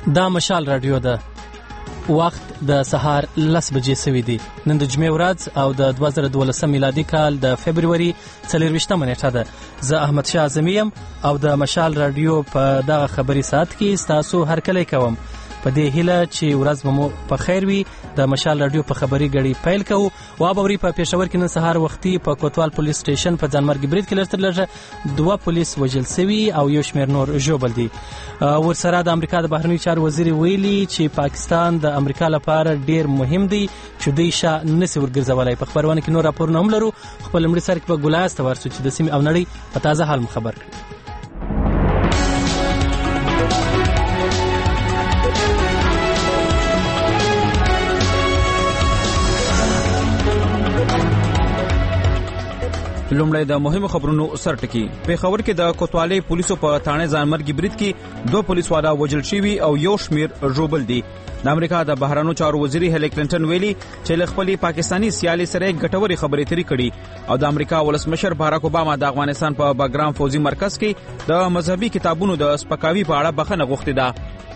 دا مشال رادیو ده. وخت د سهار 10 بجې سوي دي. نن د جمعې ورځ او د 2012 میلادي کال د فبرवरी 24 نیټه ده. زه احمد شاه اعظمي یم او د مشال رادیو په دغه خبري ساعت کې تاسو هرکلی کوم. په دې هیله چې ورځ مو په خیر وي. د مشال رادیو په خبري غړي پیل کوو. وابوري په پېښور کې نن سهار وختي په کوتوال پولیس سټیشن په ځانمرګ برید کې لرتلږه 2 پولیس وژل شوي او یو شمېر نور ژوبل دي. ورسره د امریکا د بهرنیو چارو وزیر ویلي چې پاکستان د امریکا لپاره ډیر مهم دی چې دوی شاه نسی ورګرځولای. په خبرونه کې نور راپورونه هم لرو. خپل لمړي سر کې په ګولاست ورسو چې د سیمې او نړۍ په تازه حال خبر کړي. لومړی د مهمو خبرونو سرټکی. پېښور کې د کوتوالې پولیسو په تانه ځانمرګي برید کې 2 پولیس والا وژل شوي او یو شمېر ژوبل دي. د امریکا د بهرنیو چارو وزیر هیلي کلینټن ویلي چې له خپل پاکستانی سیالي سره ګټوري خبرې ترې کړي او د امریکا ولسمشر باراک اوباما د افغانستان په باګرام فوزي مرکز کې د مذهبي کتابونو د سپکاوي په اړه بخښنه غوښتې ده.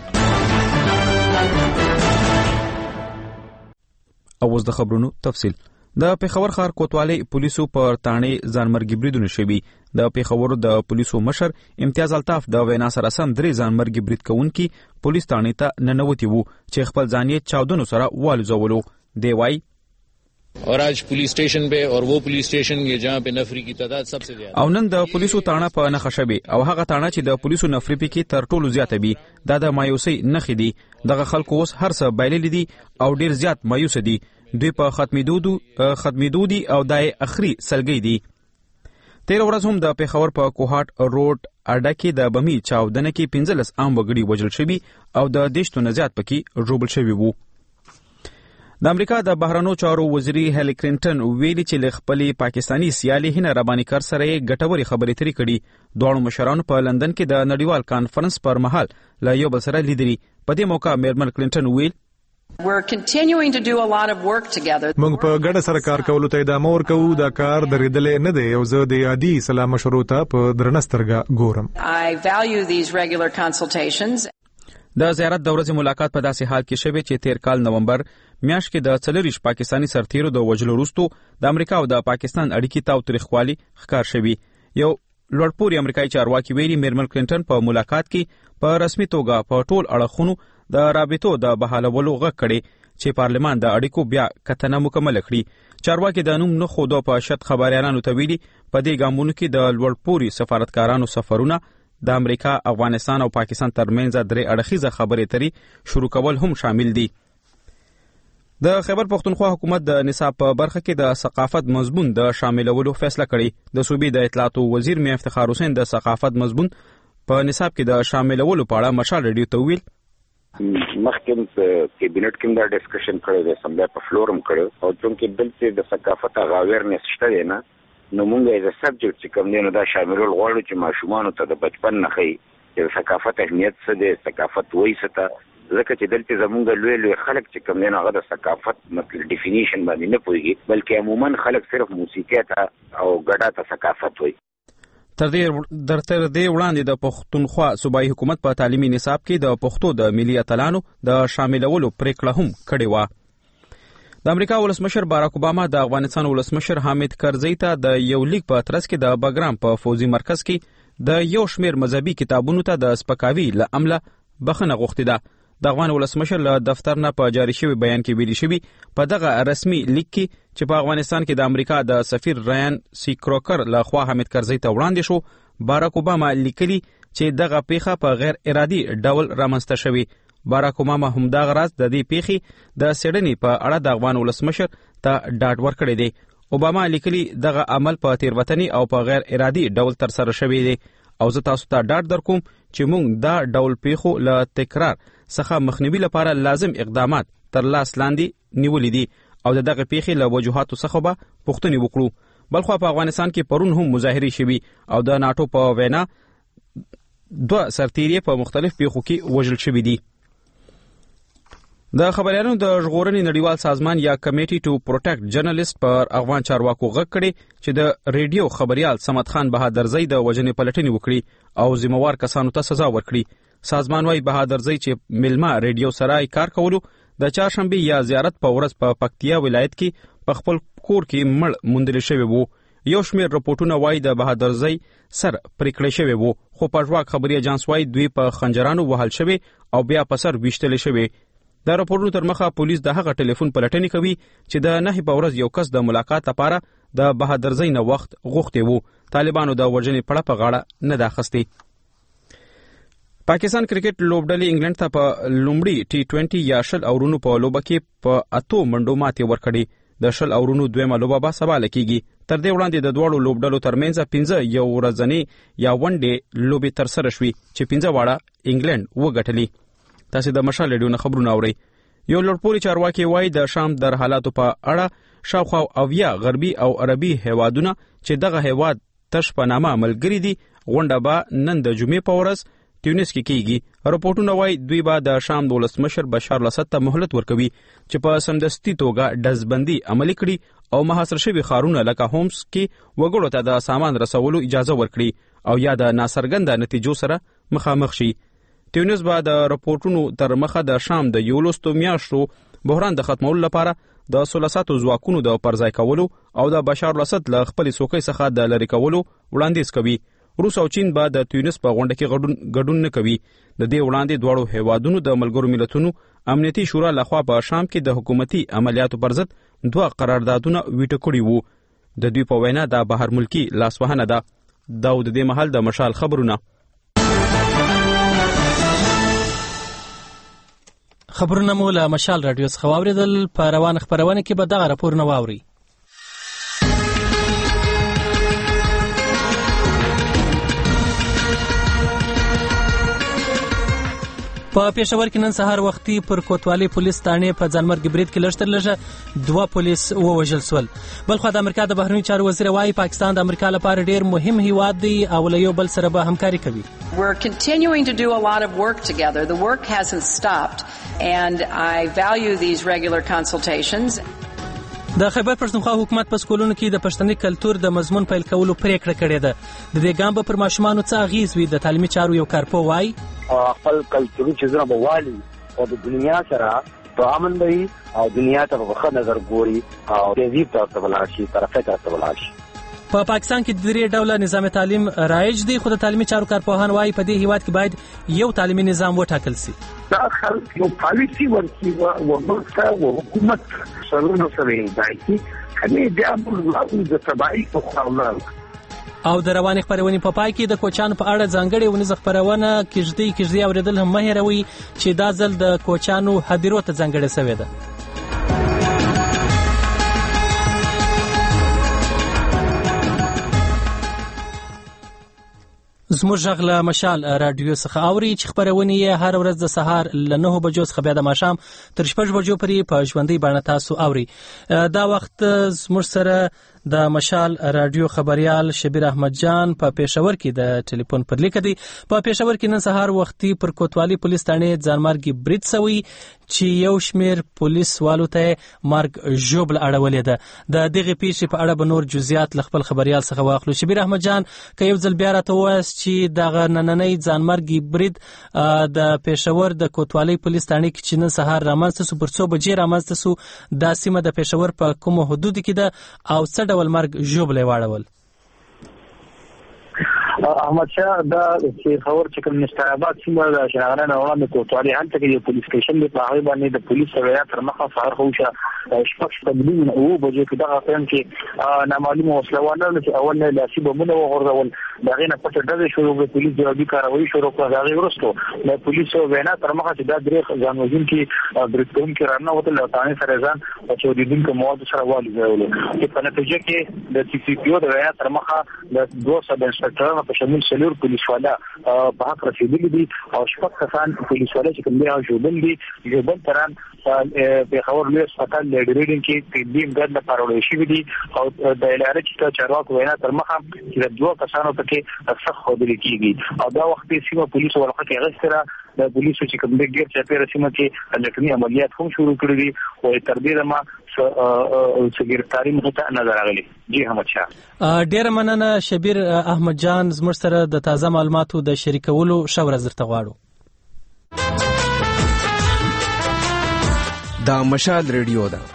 اوس د خبرونو تفصیل. د پېښور ښار کوتوالې پولیسو پر تانه ځانمرګي بریدونه شوي. د پېښور د پولیسو مشر امتیاز الطاف د وینا سره سم 3 ځانمرګي برید کوونکي پولیس تانه ته ننوتي وو چې خپل ځانیت چاودنو سره والوزولو. دی وايي और आज पुलिस स्टेशन पे और वो पुलिस स्टेशन के जहां पे नफरी की तादाद सबसे ज्यादा. او نن د پولیسو تانه په نخښه شوي او هغه تانه چې د پولیسو نفری پکې تر ټولو زیاته وي. دا د مایوسۍ نښې دي. دغه خلکو اوس هر څه بایللي دي او ډیر زیات مایوس دي. دوی په ختمېدو دي او دای اخري سلګي دي. 13 ورځ هم د پېښور په کوهاټ روډ اډه کې د بمي چاودنه کې 15 عام وګړي وژل شوي او د 10 نه زیات پکې ژوبل شوي وو. د امریکا د بهرنیو چارو وزیر هیلي کلینټن ویلي چې له خپل پاکستانی سیالي هند رباني کار سره ګټوري خبرې ترې کړي. دوه مشرانو په لندن کې د نړیوال کانفرنس پر مهال له یو بل سره لیدلي. په دې موقع میرمن کلینټن ویل We're continuing to do a lot of work together. موږ په ګډه سره کار کولو ته ادامه ورکوو. دا کار درېدلې نه دی او زه د عادي سلام مشورو ته په درنه سترګه ګورم. I value these regular consultations. د زیارت د ورځې ملاقات په داسې حال کې شوی چې 13 کال نومبر میاشت کې د 40 پاکستانی سرتیرو د وژلو وروسته د امریکا او د پاکستان اړیکې تاو تریخوالي ښکار شوی. یو لوړپوړی امریکایي چارواکي ویلي میرمن کلینټن په ملاقات کې په رسمي توګه په ټول اړخونو د رابطو د بحالولو غږ کړي چې پارلمان د اړیکو بیا کتنه مکمل کړي. چارواکي د نوم نه خودو په شت خبريالانو ته ویلي په دې ګامونو کې د لوړپوړي سفارتکارانو سفرونه د امریکا، افغانستان او پاکستان ترمنځ درې اړخیزه خبرې ترې شروع کول هم شامل دي. د خیبر پختونخوا حکومت د نصاب په برخه کې د ثقافت مضمون د شاملولو فیصله کړې. د صوبې د اطلاعات وزیر میا افتخار حسین د ثقافت مضمون په نصاب کې د شاملولو په اړه مشال رادیو ته ویل مخکې کابینټ کې دا ډسکشن کړی د اسمبلی په فلورم کړو او چې بل څه د ثقافت اویرنس شته دی نه نو موږ یې د سبجیکټ چې کوم دی نو دا شاملول غواړو چې ماشومان ته د بچپن نه خي چې ثقافت اهمیت څه دی، ثقافت وایي څه ته. ځکه چې دلته زمونږ لوی خلک چې کوم دی هغه د ثقافت مطلب ډیفینیشن باندې نه پوهیږي بلکې عموما خلک صرف موسیقي ته او ګډا ته ثقافت وایي. تر دې وړاندې د پښتونخوا صوبایي حکومت په تعلیمي نصاب کې د پښتو د ملي اتلانو د شاملولو پریکړه هم کړې و. د امریکا ولسمشر باراک اوباما د افغانستان ولسمشر حامد کرزي ته د یو لیک په ترڅ کې د باګرام په فوزي مرکز کې د یو شمېر مذهبي کتابونو ته د سپکاوي له امله بخښنه غوښتې ده. د افغان ولسمشر له دفتر نه په جاری شوی بیان کې ویلي شوی په دغه رسمي لیک کې چې په افغانستان کې د امریکا د سفیر رایان سی کروکر له خوا حامد کرزي ته وړاندې شو. باراک اوباما لیکلي چې دغه پیښه په غیر ارادي ډول رامنځته شوی. باراک اوباما هم دا غراز د دې پیښې د سیډني په اړه د افغان ولسمشر ته ډاډ ورکړی دی. اوباما لیکلي دغه عمل په تیروتنی او په غیر ارادي ډول تر سره شوی دی او زه تاسو ته ډاډ درکوم چې موږ دا ډول پیښو له تکرار څخه مخنیوي لپاره لازم اقدامات تر لاس لاندې نیولې دي او دغه پیښې له وجوهاتو څخه به پوښتنې وکړو. بلخو په افغانستان کې پرون هم مظاهرې شوي او د ناټو په وینا 2 سرتیري په مختلف پیښو کې وژل شوي دي. د خبريالانو د ژغورنې نړیوال سازمان یا کمیټي ټو پروټیکټ جرنالیست پر افغان چارواکو غږ کړي چې د ریډیو خبريال صمد خان بهادرزی د وژنې پلټنې وکړي او ذمہوار کسانو ته سزا ورکړي. سازمان وايي بهادرزی چې ملما ریډیو سره کار کولو د چهارشنبه یا زیارت په ورځ په پکتیا ولایت کې په خپل کور کې مړ موندل شوی وو. یو شمېر رپورټونه وايي د بهادرزی سر پرې کړی شوی وو، خو پژواک خبري اجانس وايي دوی په خنجرانو وهل شوی او بیا په سر ویشتل شوی. د راپورونو تر مخه پولیس د هغه ټلیفون پلټنې کوي چې د 9 په ورځ یو کس د ملاقات لپاره د بهادرزی نه وخت غوښتي وو. طالبانو د وژنې پړه په غاړه نه ده اخیستې. پاکستان کرکټ لوبډلې انګلند ته په لومړي T20 یا شل اورونو په لوبه کې په 8 منډو ماتې ورکړې. د شل اورونو دویمه لوبه به سبا لکېږي. تر دې وړاندې د دوړو لوبډلو ترمنځ 15 یو ورځنی یا ون ډے لوبې تر سره شوې چې 15 واړه انګلند وګټلې. تاسو د مشال ریډیو خبرونه اورئ. یو لوړپوړي چارواکي وایي د شام در حالاتو په اړه شاوخوا 80 غربي او عربي هیوادونه چې دغه هیواد تش په نامه ملګري دي غونډه به نن د جمعې په ورځ تیونس کې کیږي. راپورټونه وایي دوی به د شام د ولسمشر بشار الاسد ته مهلت ورکوي چې په سمدستي توګه ډزبندي عملي کړي او محاصره شوي ښارونه لکه هومس کې وګړو ته د سامان رسولو اجازه ورکړي او یا د ناڅرګنده نتیجو سره مخامخ شي. تیونس به د راپورټونو تر مخه د شام د 11 میاشتو بحران د ختمولو لپاره د ثلاثاتو ځواکونو د پرځای کولو او د بشار الاسد له خپل څوکۍ څخه د لری کولو وړاندیز کوي. روس او چین به د تیونس په غونډه کې ګډون نه کوي. د دې وړاندې دواړو هیوادونو د ملګرو ملتونو امنیتي شورا لخوا په شام کې د حکومتي عملیاتو پر ضد 2 قراردادونه ویټو کړي وو. د دوی په وینا د بهر ملکی لاسوهنه ده. دا د دې محل د مشال خبرونه. خبرونه مو له مشال رادیو څخه واوریدل. په روان خبرونه کې به دغه راپورونه واوري. په پېښور کې نن سهار وختي پر کوتوالي پولیس تانې په ځانمرګي برید کې لږ تر لږه 2 پولیس ووژل شول. بلخو د امریکا د بهرنیو چارو وزیر وايي پاکستان د امریکا لپاره ډېر مهم هیواد دی او له یو بل سره به همکاري کوي. We're continuing to do a lot of work together. The work hasn't stopped and I value these regular consultations. د خیبر پښتونخوا حکومت په سکولونو کې د پښتني کلتور د مضمون پیل کولو پریکړه کړې ده. د دې ګام پر ماشومانو څه اغیز وي د تعلیمي چارو یو کارپو وايي خپل کلتوري چیزونه به والي او د دنیا سره په امن وي او دنیا ته په ښه نظر ګوري او تهذیب ته ولاړ شي طرفه ته ولاړ شي. په پاکستان کې د 3 ډوله نظام تعلیم رایج دی خو د تعلیمي چارو کارپوهان وايي په دې هیواد کې باید یو تعلیمي نظام وټاکل شي. دا خلک یو پالیسي ورکړي او ورته حکومت سره سره دی کله بیا موږ د تبعی په خاطر او د روانې خبرونې په پای کې د کوچانو په اړه ځانګړې ونیزه خبرونه کېږدي اوریدل هم مه هېروي چې دا ځل د کوچانو هدیرو ته ځانګړې شوې ده. زموږ غږ له مشال رادیو څخه اوري چې خبرونه یې هر ورځ د سهار له 9 بجو څخه بیا د ماښام تر 6 بجو پورې په ژوندۍ بڼه تاسو اوري. دا وخت زموږ سره د مشال رادیو خبريال شبیر احمد جان په پېښور کې د ټلیفون پر لیک دی. په پېښور کې نن سهار وختي پر کوتوالي پولیس تانې ځانمرګي برید سوی چې یو شمیر پولیس والو ته مرګ ژوبل اړولې ده. د دغه پیښې په اړه به نور جزئیات ل خپل خبريال څخه واخلو. شبیر احمد جان که یو ځل بیا راته وایي چې دغه نننۍ ځانمرګي برید د پېښور د کوتوالي پولیس تانې کې چې نن سهار رامنځته سو پر 100 بجې رامنځته سو د سیمه د پېښور په کومو حدود کې ده او څه ډول مرګ ژوبلې واړول؟ احمد شاه دا چې خبر چې کوم مستعبات سیمه د شهرانه نوام کوتوالي هلته کې یو پولیس سټیشن دی په هغه باندې د پولیس سره تر مخه فار خوشه شپږ تبلیغ او بجې کې دغه ټیم کې نامعلومه وسلوانه چې اول نه لاسي بمونه وغورځول دغه نه پټه ډزې شروع کړې پولیس جوابي کاروایی شروع کړه دغه ورسته د پولیسو وینا تر مخه چې دا درې ځانوژن کې برټون کې رانه وته لاتانه سره ځان او چې د دین کوم مواد سره والي ځول چې په نتیجه کې د سی سی پی او د وینا تر مخه د 2 سب انسپکټرانو په شمول سلور پولیس والا په حق رسیدلی دي او شپږ کسان پولیس والا چې کوم دی او جوبل دي جوبل تران په خبر لوي هسپتال د ډریډینګ کې طبي امداد لپاره وړي شي دي او د علاج چې چارواکو وینا تر مخه چې د 2 کسانو ته سخت خودل کیږي او دا وخت سیمه پولیس ورخه کې غسره د پولیسو چې کوم دی ګیر چې په رسمه کې لټنی عملیات هم شروع کړی دي او تر دې ما سګریټاری مته نظر راغلی. جی احمد شاه ډیر مننه شبیر احمد جان زموږ سره د تازه معلوماتو د شریکولو شاور زرته غواړو. دا مشال ریډیو ده.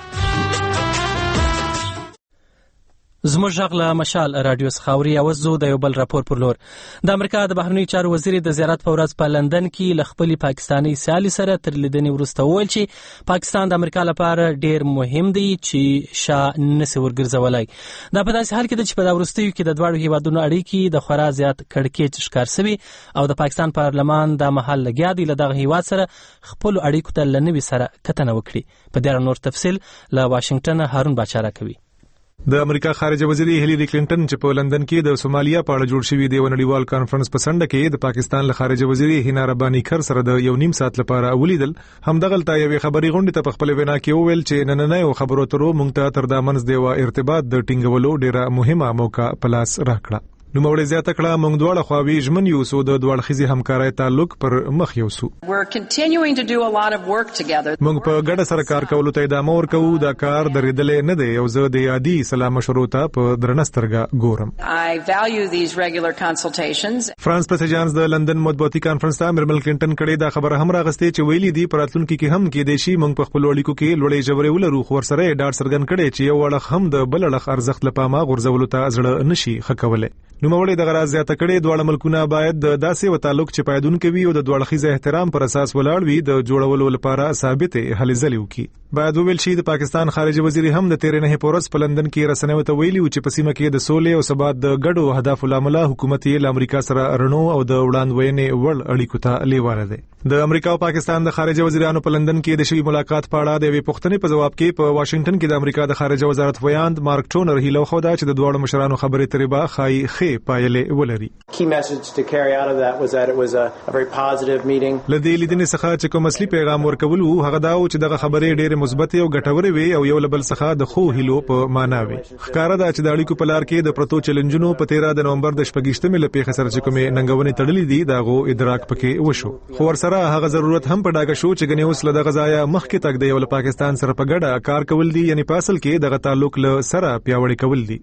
زموږ غږ له مشال رادیو څخه اوري. اوس د یو بل راپور پر لور. د امریکا د بهرنیو چارو وزیر د زیارت په ورځ په لندن کې له خپل پاکستاني سیالي سره تر لیدنې وروسته وویل چې پاکستان د امریکا لپاره ډیر مهم دی چې شا نسی ورګرځولای. دا په داسې حال کې چې په دا وروستیو کې د دواړو هیوادونو اړیکې د خورا زیات کړکېچ ښکار شوي او د پاکستان پارلمان د محل لګیا دی له دغه هیواد سره خپل اړیکو ته لنوي سره کتنه وکړي. په دې اړه نور تفصیل له واشنگټن هارون باچا راکوي. د امریکا خارجه وزیر هیلری کلینټن چې په لندن کې د سومالیا په اړه جوړ شوی دی نړیوال کانفرنس په سنډه کې د پاکستان له خارجه وزیر هینا ربانی کر سره د یو نیم ساعت لپاره ولیدل. همدغلته یوې خبري غونډې ته په خپل وینا کې وویل چې نننۍ خبرو اترو مونږ ته تر دا منځ دی ارتباط د ټینګولو ډیره مهمه موقع پلاس راکړه. نو موږ زیاته کړه موږ دواړه خواوی ژمن یو سو د دوړ خزي همکارۍ تعلق پر مخ یو سو. موږ په ګډه سره کار کولو ته ادامه ورکوو. دا کار درېدلې نه دی او زه د عادي سلام مشورو ته په درنسترګه ګورم. فرانس پریزیدنت د لندن مطبوعاتي کانفرنس ته مرمل کلینټن کړي دا خبره هم راغستې چې ویلي دی پراتلونکو کې هم کې دیشي موږ په خپل اړیکو کې لوړې جوړې ولرو خو ورسره ډاډ څرګند کړي چې یو وړخ هم د بل اړخ ارزښت لپاره غورځولو ته ځړ نشي خکوله. نو موږ د غراز زیاته کړي دواړه ملکونه باید د داسې و تعلق چې پایدون کوي او د دوړ خیزه احترام پر اساس ولاړ وي د جوړولو لپاره ثابت هلې ځلې وکړي. باید ویل شي د پاکستان خارجه وزیر هم د 13 نه پورس په لندن کې رسنیو ته ویلي چې په سیمه کې د سولې او ثبات د ګډو اهدافو لامل حکومت یې له امریکا سره رڼو او د وړاندوینې وړ اړیکو ته لیواله دی. د امریکا او پاکستان د خارجه وزیرانو په لندن کې د شوی ملاقات په اړه د وی پوښتنې په جواب کې په واشنگټن کې د امریکا د خارجه وزارت ویاند مارک ټونر هیله خو دا چې د دوه مشرانو خبرې تربا خای خې پایلې ولري. لدې لیدنې څخه چې کوم اصلي پیغام ورکول وو هغه دا چې دغه خبرې ډېرې مثبت او ګټورې وي او یو لبل څخه د خو هیلو په معنا وي. ښکارا دا چې د اړیکو په لار کې د پروتو چیلنجونو په 13 د نومبر د 28 لپاره خسر چې کومه ننګونې تړلې دي داغو ادراک پکې وشو. خو ورسره هغه ضرورت هم په ډاګه شو چې غني اوس له دغه ځای مخکې تک دی او پاکستان سره په ګډه کار کول دي یعنی په اصل کې دغه تعلق له سره پیاوړی کول دي.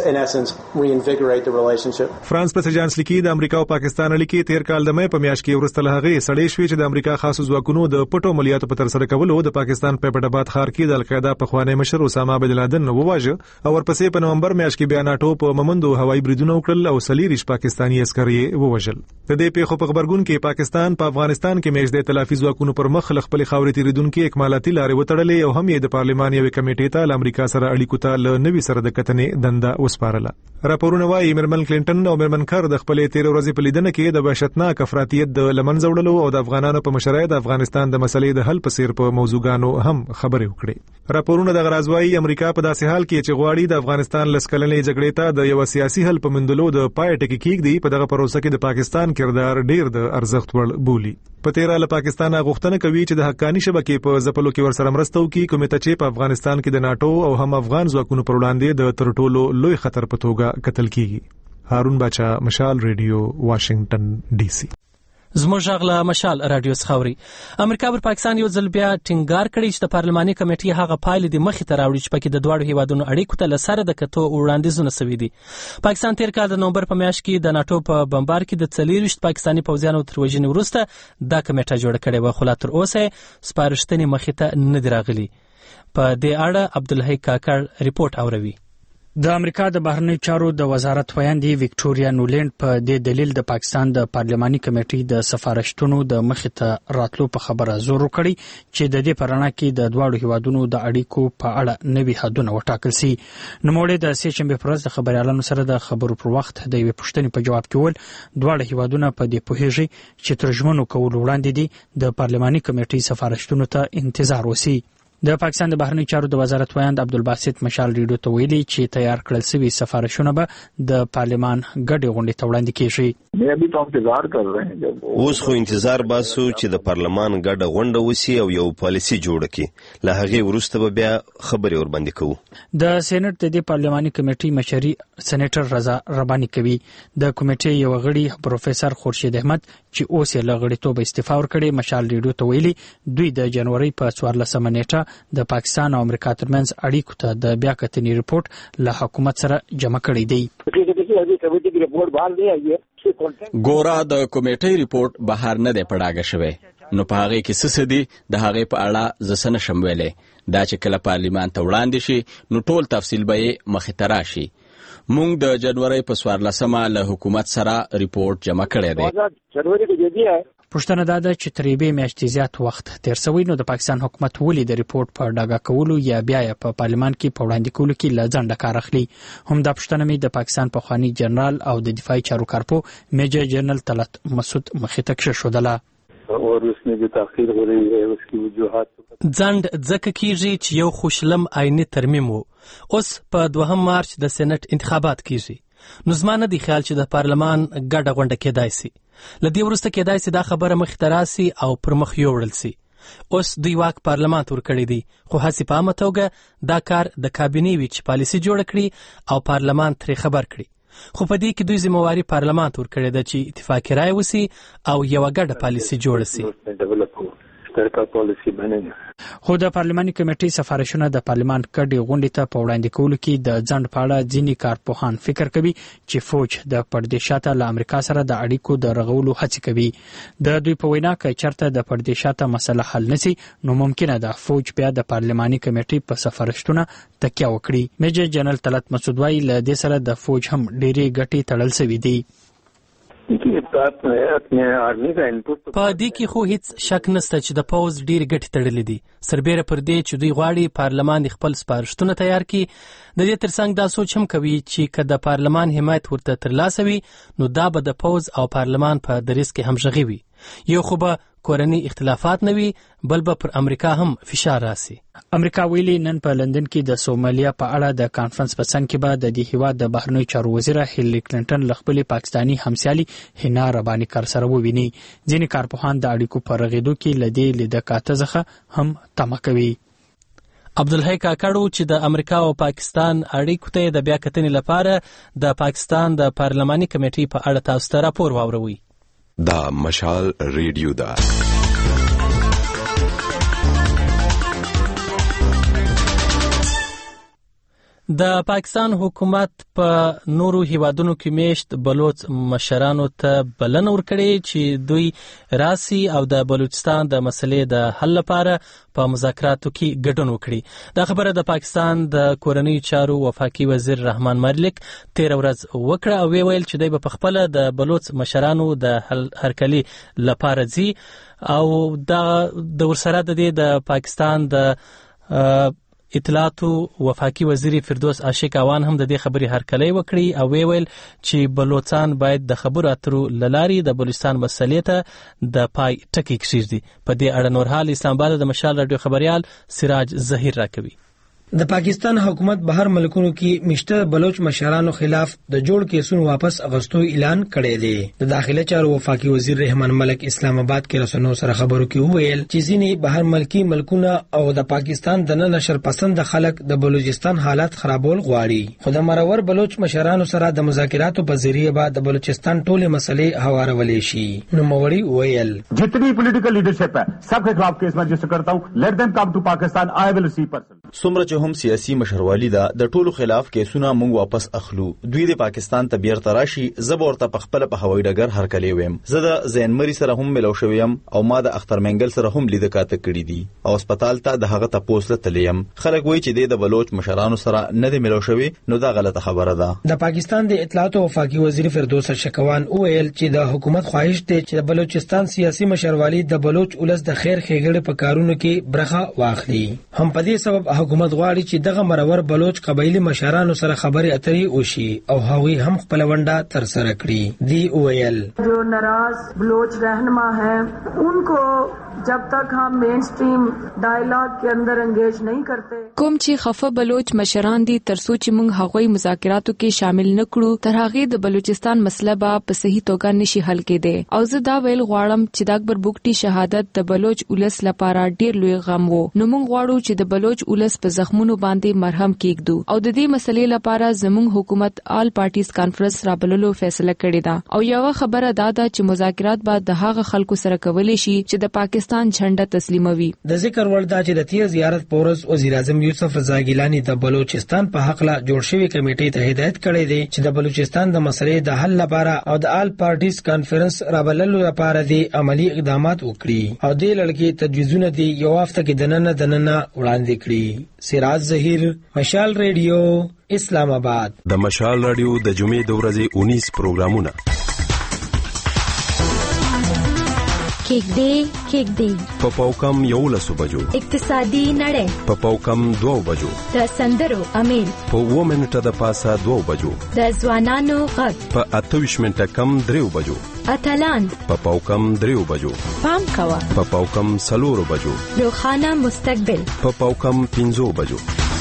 فرانس پریزیدنت لیکي د امریکا او پاکستان اړیکې 13 کال د مې په میاشت کې ورسته له هغه سړې شوې چې د امریکا خاصو ځواکونو د پټو عملیاتو په تر سره کولو د پاکستان په پټاباد ښار کې د القاعده په خوانی مشر اسامه بن لادن وواژه او ورپسې په نومبر میاشت کې بیا ناتو په ممندو هوایي بریدونه وکړل او سلیریش پاکستانی عسکر یې ووژل. د دې پیښو په خبرګون کې پاکستان په افغانستان کې میش د تلافي ځواکونو پر مخ خپل خاورې تیریدونکو اکمالاتي لارې وټړلې او هم یې د پارلمان یوې کمیټې ته امریکا سره اړیکو ته له نوي سره د کتنې دنده وسپارله. راپورونه وايي مرمن کلینټن او مرمن کر د خپل 13 ورځې په لیدنه کې د وحشتناک افراطیت د لمن زوړلو او د افغانانو په مشرۍ د افغانستان د مسلې د حل په سیر په موضوعګانو هم خبرې وکړي. راپورونه د غرازوي امریکا په داسې حال کې چې غواړي د افغانستان لسکلنې جګړې ته د یو سیاسي حل په مندلو د پای ټکی کېږي په دغه پروسه کې د پاکستان کردار ډیر د ارزښت وړ بولی. په 13 له پاکستان غوښتنه کوي چې د حقاني شبکې په ځپلو کې ورسره مرسته وکړي کومه ته چې په افغانستان کې د ناتو او هم افغان ځواکونو پر وړاندې د ترټولو لوی خطر په توګه کتل کیږي. هارون باچا مشال ریډیو واشنگټن ډي سي. زموږ غلا مشال رادیو څخاوري. امریکا پر پاکستان یو ځل بیا ټینګار کړی چې د پارلماني کمیټې هغه پایلې د مخې ته راوړي چې پکې د دوه هیوادونو اړیکو ته لسره د کتو وړاندیزونه سوي دي. پاکستان 13 کال د نومبر په میاشت کې د ناتو په بمبار کې د 40 پاکستاني پوځیانو تر وژنې وروسته دا کمیټه جوړه کړې و خو لا تر اوسه سپارښتنې مخې ته نه دی راغلي. په دې اړه عبدالحی کاکړ ریپورت اوروي. د امریکا د بهرنی چارو د وزارت ویاندې وکټوریا نولند په دې دلیل د پاکستان د پارلماني کمیټې د سفارشتونو د مخې ته راتلو په خبره زور وکړي چې د دې پرانه کې د دوه هیوادونو د اړیکو په اړه نوي حدونه وټاکل شي. نوموړي د سېچمبې پر ورځ د خبريالانو سره د خبرو پر وخت د یوې پوښتنې په جواب کې ول دوه هیوادونه په دې پوهیږي چې ترجمانو کول وړاندې دي د پارلماني کمیټې سفارشتونو ته انتظار وسی. د پاکستان د بهرنی چارو د وزارت ویاند عبدالباسط مشال ریډیو ته ویلي چې تیار کړل شوی سفارشونه به د پارلمان ګډې غونډې ته وړاندې کیږي. اوس خو انتظار باسو چې د پارلمان ګډه غونډه وسی او یو پالیسي جوړه کړي له هغه وروسته به بیا خبرې ورباندې کوو. د سېنات د دې پارلماني کمیټې مشري سېنیټر رضا رباني کوي. د کمیټې یو غړي پروفیسور خورشید احمد چې اوس یې له غړیتوب استعفا ورکړي مشال ریډیو ته ویلي دوی د جنوري په 14 نیټه د پاکستان او امریکا ترمنځ اړیکو ته د بیا کتنې ریپورت له حکومت سره جمع کړی دی. ګورا د کمیټې ریپورت بهر نه دی پړاګه شوی نو په هغه کې څه دي د هغه په اړه ز سن شمولې دا چې کله پارلیمان ته وړاندې شي نو ټول تفصیل به مخې ته راشي. مونږ د جنوري په 14مه له حکومت سره ریپورت جمع کړی دی. پښتنه دا ده چې تر یوې میاشتې زیات وخت تیر شوی نو د پاکستان حکومت ولې د ریپورت په ډاګه کولو یا بیا په پارلیمان کې په وړاندې کولو کې لځنډه کار اخلي. هم دا پښتنه مې د پاکستان پخوانی جنرال او د دفاعي چارو کارپو میجر جنرال طلعت مسعود مخې ته کښېښودله. اور اس میں جو تاخیر ہو رہی ہے اس کی وجوہات ځنډ ځکه کیږي چې یو خوشلم آئینی ترمیم وو. اوس په 2 مارچ د سېنات انتخابات کیږي. نو زما نه دی خیال چې د پارلمان ګډه غونډه کېدای سي. لدې ورسته کېدای سي دا خبره مخ ته راسي او پر مخ یوړل سي. اوس دوی واک پارلمان ته ورکړی دی خو هڅې په عامه توګه دا کار د کابینې وی چې پالیسي جوړ کړي او پارلمان ترې خبر کړي. خو په دې کې دوی ذمہواری پارلمان ته ورکړې ده چې اتفاقي رائے وسی او یو ګډه پالیسي جوړ سي. خو د پارلماني کمیټې سفارشونه د پارلمان ګډې غونډې ته په وړاندې کولو کې د ځنډ په اړه ځینې کارپوهان فکر کوي چې فوج د پردې شاته له امریکا سره د اړیکو د رغولو هڅې کوي. د دوی په وینا که چېرته د پردې شاته مسله حل نشي نو ممکنه ده فوج بیا د پارلماني کمیټې په سفارشتونه تکیه وکړي. میجر جنرال طلعت مسعود وايي له دې سره د فوج هم ډېرې ګټې تړل شوي دي. په دې کې خو هیڅ شک نشته چې د پوز ډېر ګټې تړلې دي. سربېره پر دې چې دوی غواړي پارلمان خپل سپارښتنه تیار کړي. د دې ترڅنګ دا سوچ هم کوي چې که د پارلمان حمایت ورته ترلاسه وي نو دا به د پوز او پارلمان په دریځ کې همغږي وي. یو خو به کورنی اختلافات نه وي بل به پر امریکا هم فشار راسي. امریکا ویلي نن په لندن کې د سومالیا په اړه د کانفرنس په څنګ کې به د دې هیواد د بهرنیو چارو وزیر هیلری کلینټن له خپلې پاکستاني همسیالي حنا رباني کار سره وویني. ځینې کارپوهان د اړیکو په رغېدو کې له دې لیدکاته څخه هم تمه کوي. عبدالحی کاکړو چې د امریکا او پاکستان اړیکو ته د بیا کتنې لپاره د پاکستان د پارلماني کمیټې په اړه تاسو ته راپور واوروي. دا مشال ریډیو ده. د پاکستان حکومت په نورو هیوادونو کې میشت بلوچ مشرانو ته بلنه ورکړې چې دوی راسي او د بلوچستان د مسلې د حل لپاره په مذاکراتو کې ګډون وکړي. دا خبره د پاکستان د کورنیو چارو وفاقي وزیر رحمان مالک 13 ورځ وکړه او ویل چې دوی په خپل د بلوچ مشرانو د هرکلي لپاره ځي او دا د ورسره د پاکستان د اطلاعاتو وفاقي وزیر فردوس عاشق اوان هم د دې خبرې هرکلی وکړي او ویل چې بلوچستان باید د خبرو اترو لاري د بلوچستان مسلې ته د پای ټکی کېږدي. په دې اړه نور حال اسلام آباد د مشال رادیو خبريال سراج ظهیر راکوي. د پاکستان حکومت بهر ملکونو کې مشته بلوچ مشرانو خلاف د جوړ کیسونو واپس اغستو اعلان کړی دی. د داخله چارو وفاقي وزیر رحمان ملک اسلام آباد کې رسنیو سره خبرو کې وویل چې ځینې بهر ملکی ملکونه او د پاکستان د نشر پسند خلک د بلوچستان حالات خرابول غواړي. خو د مرور بلوچ مشرانو سره د مذاکراتو په ذریعہ به د بلوچستان ټولې مسلې هوارولې شي. نو موري ویل جتنی پولیټیکل لیډرشپ ہے سب کے خلاف کیس میں رجسٹر کرتا ہوں. لیٹ دیم کم ټو پاکستان آئی ول سی پرسن. څومره هم سیاسي مشروالی دا د ټولو خلاف کیسونه مونږ واپس اخلو. دوی د پاکستان ته بیرته راشي. زه ورته په خپل په هوایي ډګر هرکلی ویم. زه د زینمری سره هم ملو شویم او ما د اختر منګل سره هم لیدکاته کړی دي او هسپتال ته د هغه تپوسله تلیم. خلک وایي چې د بلوچ مشرانو سره نه دی ملو شوی نو دا غلطه خبره ده. د پاکستان د اطلاعات او وفاقي وزیر فردوس شکوان ویل چې د حکومت خواهش دی چې د بلوچستان سیاسي مشروالی د بلوچ ولس د خیر ښېګړې په کارونو کې برخه واخلي. هم په دې سبب حکومت غواړي چې دغه مرور بلوچ قبایلی مشرانو سره خبرې اترې وشي او هغوی هم خپل ونډه تر سره کړي. دی ویل جو ناراض بلوچ رہنما ہیں ان کو جب تک ہم مین سٹریم ډایلاګ کې اندر انگیج نہیں کرتے کوم چې خفه بلوچ مشران دي تر څو چې موږ هغوی مذاکراتو کې شامل نکړو تر هغه د بلوچستان مسله به په صحیح توګه نشي حل کېده. او زه دا ویل غواړم چې د اکبر بوګټي شهادت د بلوچ ولس لپاره ډیر لوی غم وو. نو موږ غواړو چې د بلوچ ولس په زخم زخمونو باندې مرهم کېږدو او د دې مسلې لپاره زموږ حکومت آل پارټیز کانفرنس رابللو فیصله کړې ده او یو خبره دا ده چې مذاکرات به د هغه خلکو سره کولای شي چې د پاکستان جھنډه تسلیموي. د ذکر وړ ده چې د تیر زیارت پورز وزیر اعظم یوسف رضا ګیلانی د بلوچستان په حق لا جوړ شوی کمیټې ته هدایت کړی دی چې د بلوچستان د مسلې د حل لپاره او د آل پارټیز کانفرنس رابللو لپاره د عملی اقدامات وکړي او د لړکې تجویزونه دی یو هفته کې دننه وړاندې کړي. سراج ظهیر، مشال ریډیو، اسلام آباد. د مشال رادیو د جمعې د ورځې 19 پروګرامونه کېک دی په پاوکم 11 بجو، اقتصادي نړۍ په پاوکم 2 بجو، د سندرو امیل په 2 منټه د پاسه 2 بجو، د ځوانانو غږ په 28 منټه کم 3 بجو، اتلان په پاوکم 3 بجو، پام کوا په پاوکم 4 بجو، روخانه مستقبل په پاوکم 5 بجو.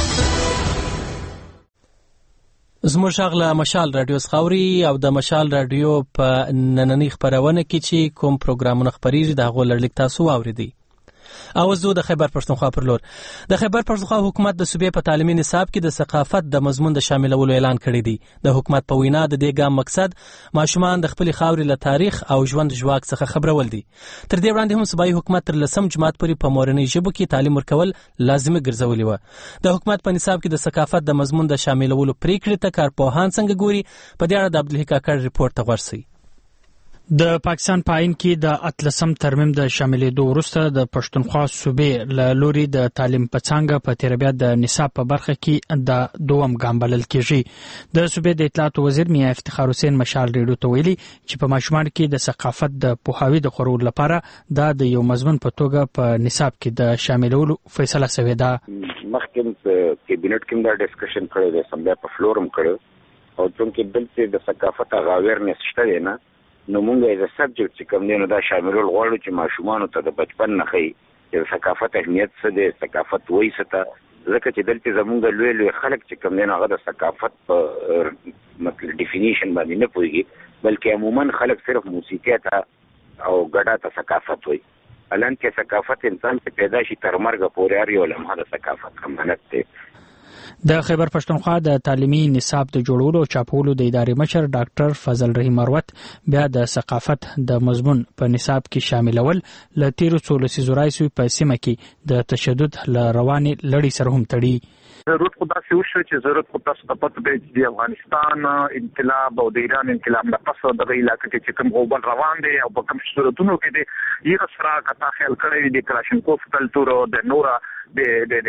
زموږ غلا مشال رادیو خاوري او د مشال رادیو په نننۍ خبرونه کې چې کوم پروګرامونه خبريږي د هغه لړلیک تاسو واوریدي. او زه د خیبر پښتونخوا پر لور د خیبر پښتونخوا حکومت د صوبې په تعلیمي نصاب کې د ثقافت د مضمون د شاملولو اعلان کړی دی. د حکومت په وینا د دې ګام مقصد ماشومان د خپل خاوري له تاریخ او ژوند ژواک څخه خبرول دي. تر دې وړاندې هم صوبایي حکومت تر 10 جماعت پورې په مورنۍ ژبه کې تعلیم ورکول لازمي ګرځولي و. د حکومت په نصاب کې د ثقافت د مضمون د شاملولو پریکړې ته کارپوهان څنګه ګوري، په دې اړه د عبدالحی کاکړ ریپورت ته ورسئ. د پاکستان په آئین کې د 18م ترمیم د شاملېدو وروسته د پښتونخوا صوبې له لوري د تعلیم په څانګه په تیر بیا د نصاب په برخه کې د دوم ګام بلل کېږي. د صوبې د اطلاعات وزیر میاں افتخار حسین مشال ریډیو ته ویلي چې په ماشومان کې د ثقافت د پوهاوی د خورولو لپاره دا د یو مضمون په توګه په نصاب کې د شاملولو فیصله شوې ده. مخکې کابینټ کې دا ډسکشن کړی دی، سم په فلورم کړو او څنګه دلته د ثقافت اویرنس شته دی نه، نو مونږ یې د سبجیکټ چې کوم دی نو دا شاملول غواړو چې ماشومانو ته د بچپن نه ښیي چې د ثقافت اهمیت څه دی، ثقافت وایي څه ته، ځکه چې دلته زمونږ لوی خلک چې کوم دی نو هغه د ثقافت په مطلب ډیفینیشن باندې نه پوهېږي، بلکې عموما خلک صرف موسیقي ته او ګډا ته ثقافت وایي. الان کې ثقافت انسان چې پیدا شي تر مرګه پورې هر یو لمحه د ثقافت ضمانت دی. د خیبر پښتونخوا د تعلیمي نصاب د جوړولو او چاپولو د ادارې مشر ډاکټر فضل رحیم مروت بیا د ثقافت د مضمون په نصاب کې شاملول ل تیرو 14 زورایسوي په سیمه کې د تشدد ل رواني لړۍ سره هم تړي. ضرورت خدا سے وشو چې ضرورت خو تاسو ته پته دی چې افغانستان انقلاب او د ایران انقلاب نه پس د علاقې کې کوم غوبل روان دي او په کوم صورتونو کې دي یو سره کتا خیال کړی دي کلاشینکوف کلچر او د نورا د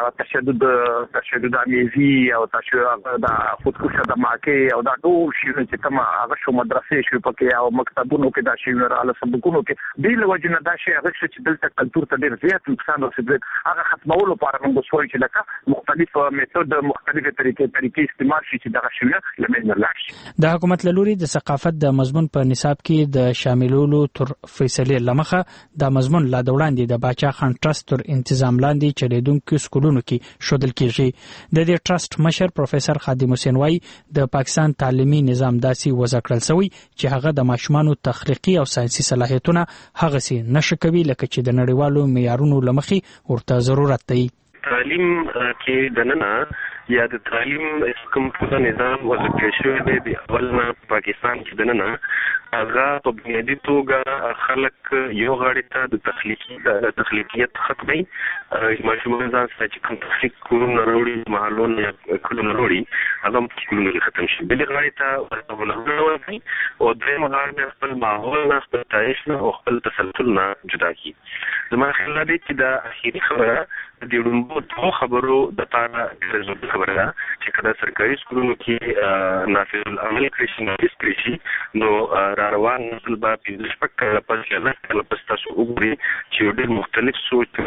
تشدد امیزي او تشدد د خودکشي د ماکه او دا ټول شی چې کوم هغه شو مدرسې شو پکې او مکتبونو کې دا شی رااله سبقونو کې بیل وجنه دا شی هغه چې دلته کلچر ته ډیر زیات نقصان رسیدل، هغه ختمولو لپاره موږ سوچ چې لکه مختلف میتود مختلفه طریقې استعمال شي چې دا شی لمن لاش. د حکومت لوري د ثقافت د مضمون په نصاب کې د شاملولو تر فیصلې لمخه د مضمون لا وړاندې د باچا خان ټرست تر تنظیم لاندې چلیدونکو سکولونو کې شودل کېږي. د دې ټرست مشر پروفیسور خادم حسین وای د پاکستان تعلیمي نظام داسي وضع کړل شوی چې هغه د ماشومانو تخلیقي او ساينسي صلاحیتونه هغه سي نشکوي لکه چې د نړیوالو معیارونو لمخي ورته ضرورت دی. تعلیم کې دننه یا د تعلیم کوم ټول نظام وضع شوی دی د اولنا پاکستان کې دننه هغه په بنیادی توګه خلک یو غاړي ته د تخلیقیت ختمي ماشومان ځان سره چې کوم تخلیق کولونه وروړي محلون یا کولونه وروړي هغه کولونه ختم شي، بل غاړي ته ورته ورغلي او دریم غاړي خپل ماحول نه خپل تعیش نه او خپل تسلسل نه جدا کی. زما خیال دی چې دا اخیری خبره د ډیرونبو خبرو د پاره ډیره خبره ده چې کله سرکاري سکولونو کې نافذ العمل کړي نو روان نسل با په شپږ پس کله پس تاسو وګورئ چې ډېر مختلف سوچ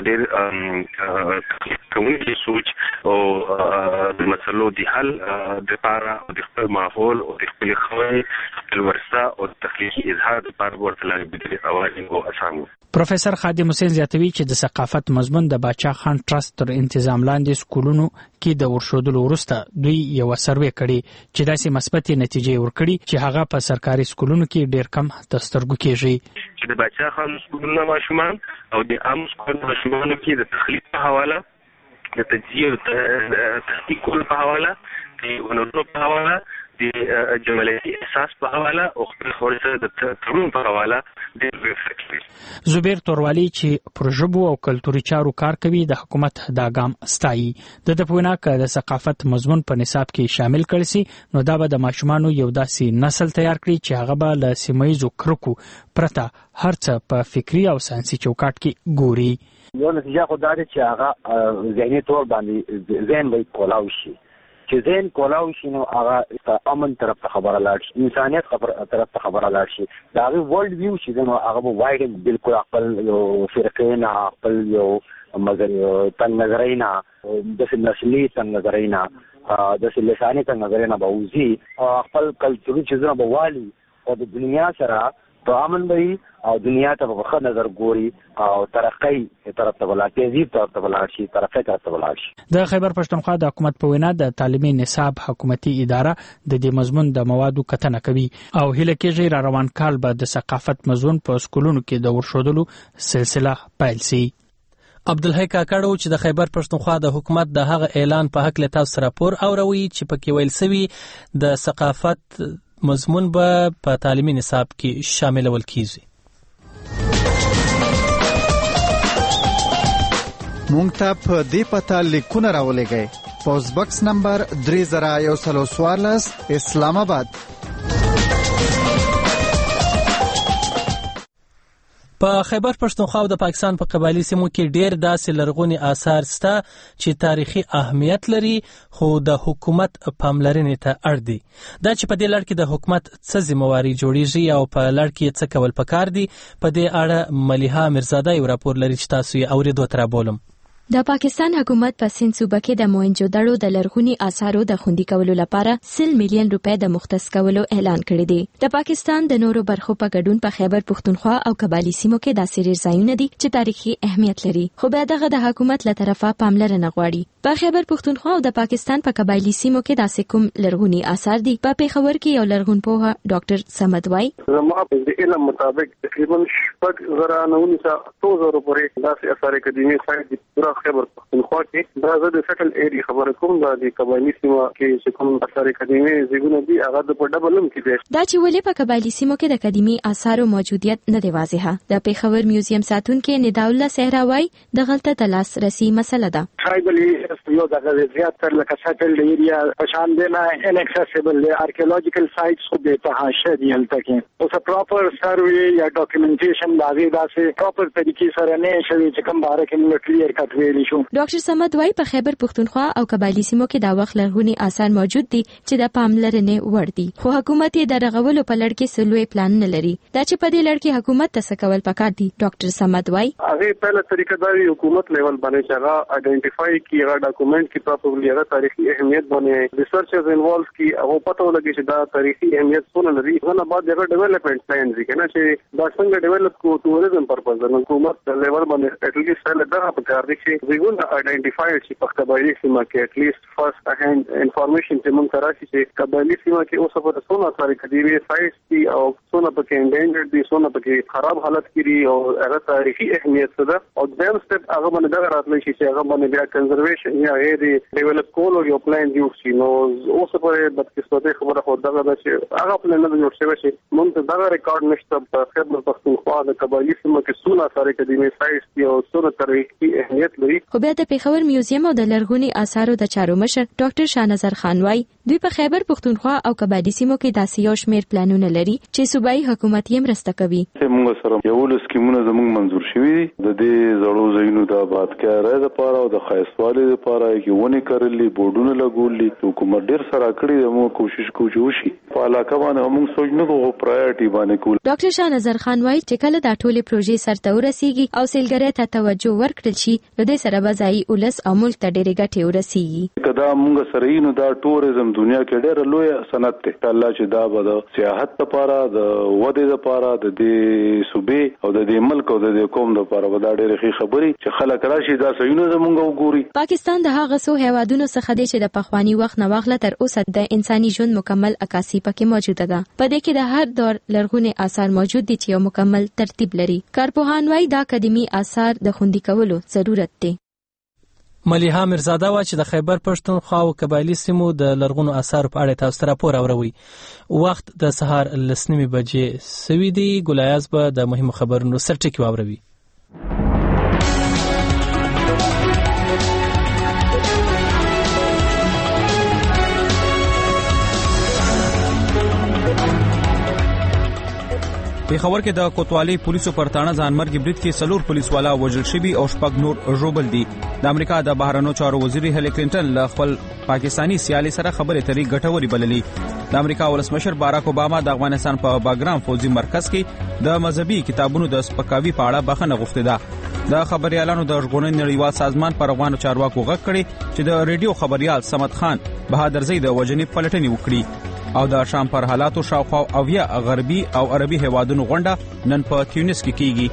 ډېر کومې سوچ او د مسلو د حل د لپاره د خپل ماحول او د خپل خوي خپل ورثه او تخلیقي اظهار لپاره ورته لري اوازین او اسانو. پروفیسور خادم حسین زیاتوي چې د ثقافت مضمون د باچا خان ټرست تر تنظیم لاندې سکولونو کې د ورشودلو وروسته دوی یو سروې کړي چې داسې مثبتې نتیجې ورکړي چې هغه په سرکاري سکولونو کې ډېر کم دسترګو کېږي. چې د باچا خان سکولونو ماشومان او د عام سکولونو ماشومانو کې د تخلیق په حواله د تجزیه تحقیق کول په حواله د ونورو په حواله د جمالیاتي احساس په حواله او خپل خورسه د تړون په حواله د فکر زبیر توروالی چې پروژو او کلتوري چارو کار کوي د حکومت دا ګام ستایي. د پوینا ک د ثقافت مضمون په نصاب کې شامل کړي سي نو دا به د ماشومانو یو داسې نسل تیار کړي چې هغه به له سیمایي کرکو پرته هرڅه په فکری او ساينسي چوکاټ کې ګوري. یو نتیجه خو دا ده چې هغه ذهني تور باندې ذهن به کولاو شي چې ذهن کولاو شي نو هغه امن طرف ته خبره لاړ شي انسانيت طرف ته خبره لاړ شي دا هغه ورلد ویو چې نو هغه وایډ بالکل خپل یو فرقې نه خپل یو مګر تنګ نظرینا د نسلي تنګ نظرینا د لساني تنګ نظرینا به وزي خپل کلچري چیزونه به والي او د دنیا سره په امن وي او دنیا ته په ښه نظر ګوري او ترقۍ طرف ته ولاړ تهذیب طرف ته ولاړ شي ترقۍ طرف ته ولاړ شي. د خیبر پښتونخوا د حکومت په وینا د تعلیمي نصاب حکومتي اداره د دې مضمون د موادو کتنه کوي او هله کې را روان کال به د ثقافت مضمون په سکولونو کې د ورشودلو سلسله پیل شي. عبدالحی کاکړو چې د خیبر پښتونخوا د حکومت د هغه اعلان په حق له تاسو راپور اوروي چې پکې ویل سوي د ثقافت مضمون به په تعلیمي نصاب کې شاملول کیږي. مونږ ته په دې پته لیکونه راولېږئ. پوسټ باکس نمبر 3114 اسلام آباد. په خیبر پښتونخوا او د پاکستان په قبایلی سیمو کې ډېر داسې لرغوني آثار شته چې تاریخي اهمیت لري خو د حکومت پاملرنې ته اړ دي. دا چې په دې لړ کې د حکومت څه ذمہواری جوړیږي او په لړ کې څه کول پکار دي په دې اړه ملیحه مرزاده یو راپور لري چې تاسو یې اوریدو تر بولم. د پاکستان حکومت په سند صوبه کې د موهنجودړو د لرغوني آثارو د خوندي کولو لپاره 100 میلیون روپے د مختص کولو اعلان کړی دی. د پاکستان د نورو برخو په ګډون په خیبر پښتونخوا او قبایلی سیمو کې داسې ډېر ځایونه دي چې تاریخي اهمیت لري خو بیا دغه د حکومت له طرفه پاملرنه غواړي. په خیبر پښتونخوا او د پاکستان په قبایلی سیمو کې داسې کوم لرغوني آثار دي. په پیښور کې یو لرغونپوه ډاکټر صمد وای زما په علم مطابق تقریبا 9,000 پورې داسې آثار قدیمه سایت دي خیبر پښتونخوا کې. دا زه د سټل ایریا خبره کوم د قبایلی سیمو کې چې کوم آثار قدیمه زیګونه دي هغه په ډبلم کې دي. دا چې ولې په قبایلی سیمو کې د قدیمي آثارو موجودیت نه دی واضحه. د پیښور میوزیم ساتونکو نداء الله صحراوی د غلطه تلاس رسی مسله ده. tribally یو دغه زیات تر لکه سټل ایریا پشان دی نه inaccessible archaeological sites خو به تهاشه دي هلته کې اوس پراپر سروي یا ډاکومنټیشن دا وی داسې پراپر طریقې سره نه شوي چې کوم باره کې موږ کلیر کټ ویلی شو. ډاکټر صمد وای په خیبر پښتونخوا او قبایلی سیمو کې دا وخت لرغوني آثار موجود دي چې د پاملرنې وړ دي خو حکومت یې د رغولو په لړ کې سلوي پلان نه لري. دا چې په دې لړ کې حکومت ته کول پکار دي. ډاکټر صمد وای هغه په لاره طریقه دا حکومت لیول باندې چې هغه آئیډنټیفای کی هغه ډاکومنټ کی پراپرلی هغه تاریخي اهمیت باندې ریسرچرز انوالو کی هغه پته ولګي چې دا تاریخي اهمیت څونه لري. غواړم بعد هغه ډیولپمنٹ پلان دي کنه چې دا څنګه ډیولپ کو ټوریزم پرپز د حکومت لیول باندې اټلیسټ سره دا پکار دي چې ویګون آئیډنټیفای چې په قبایلی سیمه کې اټلیسټ فرست هاند انفارمیشن چې مونږ تراشي چې قبایلی سیمه کې اوس په څونه ساري قدیمه سایټس دي او څونه پکې انډینجرډ دي څونه پکې خراب حالت کې دي او هغه تاریخي اهمیت څه ده او دیم سټپ هغه باندې دا راتلی شي چې هغه باندې بیا کنزرویشن یا هغه ډیولپ کول او یو پلان جوړ شي. نو اوس په بدقسمتۍ خبره خو دغه ده چې هغه پلان نه جوړ شوی شي. مونږ ته دا ریکارډ نشته په خیبر پښتونخوا د قبایلی سیمه کې څونه ساري قدیمه سایټس دي او څونه تاریخي اهمیت لري. خو بیا د پیښور میوزیم او د لرغوني آثارو د چارو مشر ډاکټر شاهنظر خان وای دوی په خیبر پښتونخوا او قبایلی سیمو کې داسې یو شمېر پلانونه لري چې صوبایي حکومت یې مرسته کوي. موږ سره یو لسکیمونه زموږ منزور شوي دي د دې زړو ځایونو د آبادکارۍ لپاره او د ښایستوالي لپاره کې ونې کرلي بورډونه لګولي حکومت ډېر سره کړی دی. موږ کوشش کوو چې وشي په علاقه باندې موږ سوچ نه کوو پرایورټي باندې کوو. ډاکټر شاهنظر خان وای چې کله دا ټولې پروژې سرته ورسیږي او سیلګرۍ ته توجه ورکړل شي نو د سره بځای ولس او ملک ته ډېرې ګټې ورسیږي. کدا موږ سره یې نو دا ټوریزم دنیا کې ډېر لوی صنعت دی. الله چې دا به د سیاحت لپاره د ودې لپاره د دې صوبې او د دې ملک او د دې قوم لپاره به دا ډېرې ښې خبرې چې خلک راشي دا صحیح زمونږ وګوري. پاکستان د هغه څو هیوادونو څخه دی چې د پخوانی وخت نه واخله تر اوسه د انساني ژوند مکمل عکاسي پکې موجوده ده. په دې کې د هر دور لرغوني آثار موجود دي چې یو مکمل ترتیب لري. کارپوهان وايي دا قدیمي آثار د خوندي کولو ضرورت دی. ملیحه میرزاده وا چې د خیبر پښتونخوا او قبایلی سیمو د لرغونو آثارو په اړه تاسو ته راپور اوروي. وخت د سهار 9 بجې سوي دي. ګلایاز به د مهمو خبرونو سرټکی واوروي. پیښور کې د کوتوالي پولیسو پر تاڼه ځانمرګي برید کې 4 پولیس والا وژل شوي او 6 نور ژوبل دي. د امریکا د بهرنیو چارو وزیر هیلری کلینټن له خپل پاکستانی سیالي سره خبرې اترې ګټوري بللې. د امریکا ولسمشر باراک اوباما د افغانستان په باګرام فوجي مرکز کې د مذهبي کتابونو د سپکاوي په اړه بخښنه غوښته ده. د خبريالانو د ژغورنې نړیوال سازمان پر افغان چارواکو غږ کړي چې د ریډیو خبريال صمد خان بهادر زید وجنی پلټنې وکړي او د شام پر حالاتو شاوخوا اویا غربي او عربي هیوادونو غونډه نن په تیونس کې کیږي.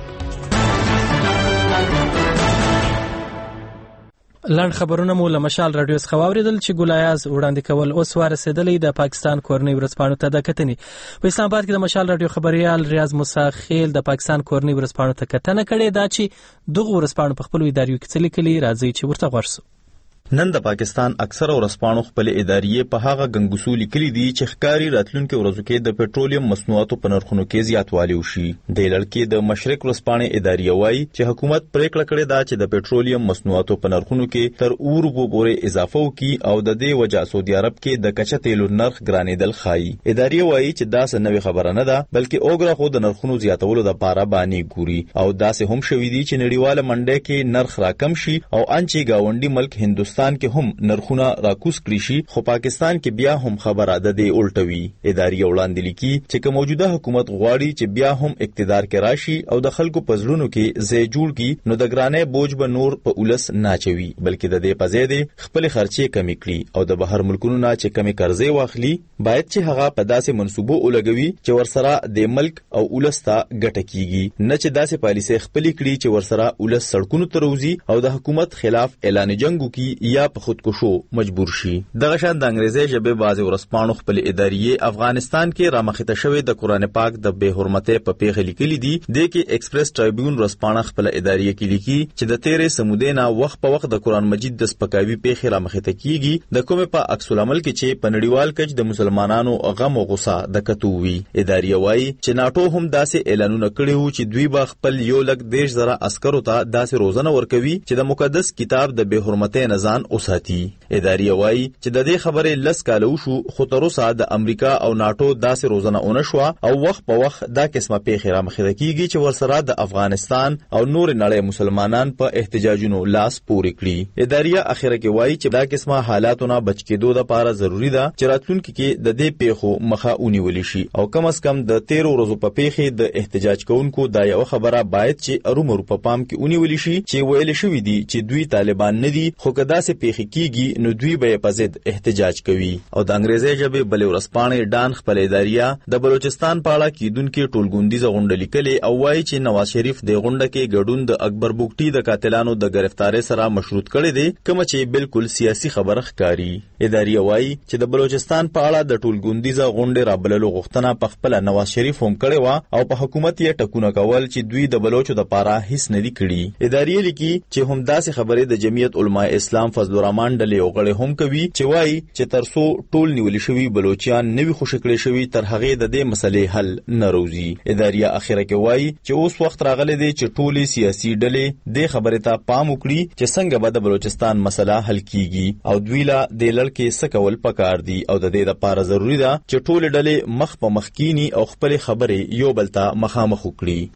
لاند خبرونه مو له مشال رادیو څخه واوریدل چې ګلایاز وړاندې کول اوس ورسېدلې د پاکستان کورنۍ ورځپاڼو ته د کتنې. په اسلام آباد کې د مشال رادیو خبريال ریاض موسی خیل د پاکستان کورنۍ ورځپاڼو ته کتنه کړې ده چې دغه ورځپاڼو په خپل اداري کې څه لیکلي. راځي چې ورته ورسو. نن د پاکستان اکثر ورځپاڼو خپل ادارې په هغه غنګوسو لیکلي دي چې ښکاری راتلونکو ورځو کې د پېټرولیم مصنوعاتو په نرخونو کې زیاتوالی وشي. د لړکې د مشرق ورځپاڼې ادارې وایي چې حکومت پریکړه کړې ده چې د پېټرولیم مصنوعاتو په نرخونو کې تر اورو پورې اضافه وکړي او د دې وجه سعودي عرب کې د کچه تیلو نرخ ګرانېدل ښایي. ادارې وایي چې دا څه نوې خبره نه ده بلکې اوګره خو د نرخونو زیاتولو لپاره باندې ګوري او داسې هم شوي دي چې نړیواله منډه کې نرخ راکم شي او انچې گاونډي ملک هندستان کې هم نرخونه راکوس کړی شي خو پاکستان کې بیا هم خبره ده د الټوي. ادارې وړاندې لیکي چې موجوده حکومت غواړي چې بیا هم اقتدار کې راشي او د خلکو په زړونو کې ځای جوړ کړي نو د ګرانې بوج به نور په اولس ناچوي بلکې د دې په ځای د خپل خرچې کمی کړي او د بهر ملکونو نه چې کمی قرضې واخلي باید چې هغه په داسې منصوبو ولګوي چې ورسره د ملک او اولس ته ګټه کیږي نه چې داسې پالیسي خپل کړي چې ورسره اولس سړکونو ته روزي او د حکومت خلاف اعلان جنگ وکړي یا په خودکشو مجبور شي. دغه شان د انګریزي ژبې بعض ورځپاڼو خپل ادارې افغانستان کې رامخته شوی د قران پاک د بے حرمتۍ په پیښه لیکلي دي. د کې ایکسپریس ټرایبیون ورځپاڼه خپل ادارې کې لیکي چې د تیرې سمودینا وخت په وخت د قران مجید د سپکاوي پیښه رامخته کیږي د کومه په عکس العمل کې چې په نړیوال کچ د مسلمانانو غم او غصه د کتووي. ادارې وایي چې ناتو هم داسې اعلانونه کړي وو چې دوی به خپل 1,10,000 عسکرو ته داسې روزنه ورکوي چې د مقدس کتاب د بے حرمتۍ نه ځان اوساتي. ادارې وایي چې د دې خبرې لس کاله وشو خو تر اوسه د امریکا او ناتو داسې روزنه اونه شو او وخت په وخت دا قسمه پیښې رامخته کیږي چې ورسره د افغانستان او نور نړۍ مسلمانان په احتجاجونو لاس پورې کړي. ادارې اخره کې وایي چې دا قسمه حالاتونه بچ کېدو لپاره ضروری ده چې راتلونکي کې د دې پیښو مخه ونیول شي او کم از کم د 13 ورځو په پیښې د احتجاج کوونکو دا یو خبره باید چې ارومرو په پام کې ونیول شي چې ویل شوی دي چې دوی طالبان نه دي خو کدا سه پیښې کیږي نو دوی به په ضد احتجاج کوي. او د انګریزي ژبې بلې ورځپاڼې ډان خپل ادارې د بلوچستان په اړه کیدونکو ټولګوندیزه غونډه لیکلې او وایي چې نواز شریف د غونډه کې ګډون د اکبر بوګټي د قاتلانو د گرفتاری سره مشروط کړي دي کوم چې بالکل سیاسي خبره ښکاري. ادارې وایي چې د بلوچستان په اړه د ټولګوندیزه غونډه رابللو غوښتنه په خپل نواز شریف هم کړې و او په حکومت یې ټکونه کول چې دوی د بلوچو د پاره هیڅ نه دي کړي. ادارې لیکي چې هم داسې خبرې د جمعیت علماء اسلام فضل الرحمن ډلې او غړي هم کوي چې وایي چې ترسو ټول نیول شوی بلوچستان نوي خوشکړې شوی تر هغه د دې مسلې حل نه روزي. ادارې اخره کې وایي چې اوس وخت راغلی دی چې ټولې سیاسي ډلې د خبرې ته پام وکړي چې څنګه به د بلوچستان مسله حل کیږي او دوی لا د لړکې سکول پکار دي او د دې لپاره ضروری ده چې ټول ډلې مخ په مخ کینی او خپل خبرې یو بل ته مخامخ وکړي.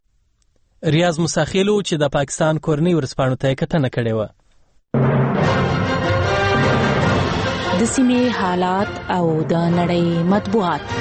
ریاض مساخیلو چې د پاکستان کورنۍ ورځپاڼو ته کتنه کړې و. د سیمې حالات او د نړۍ مطبوعات.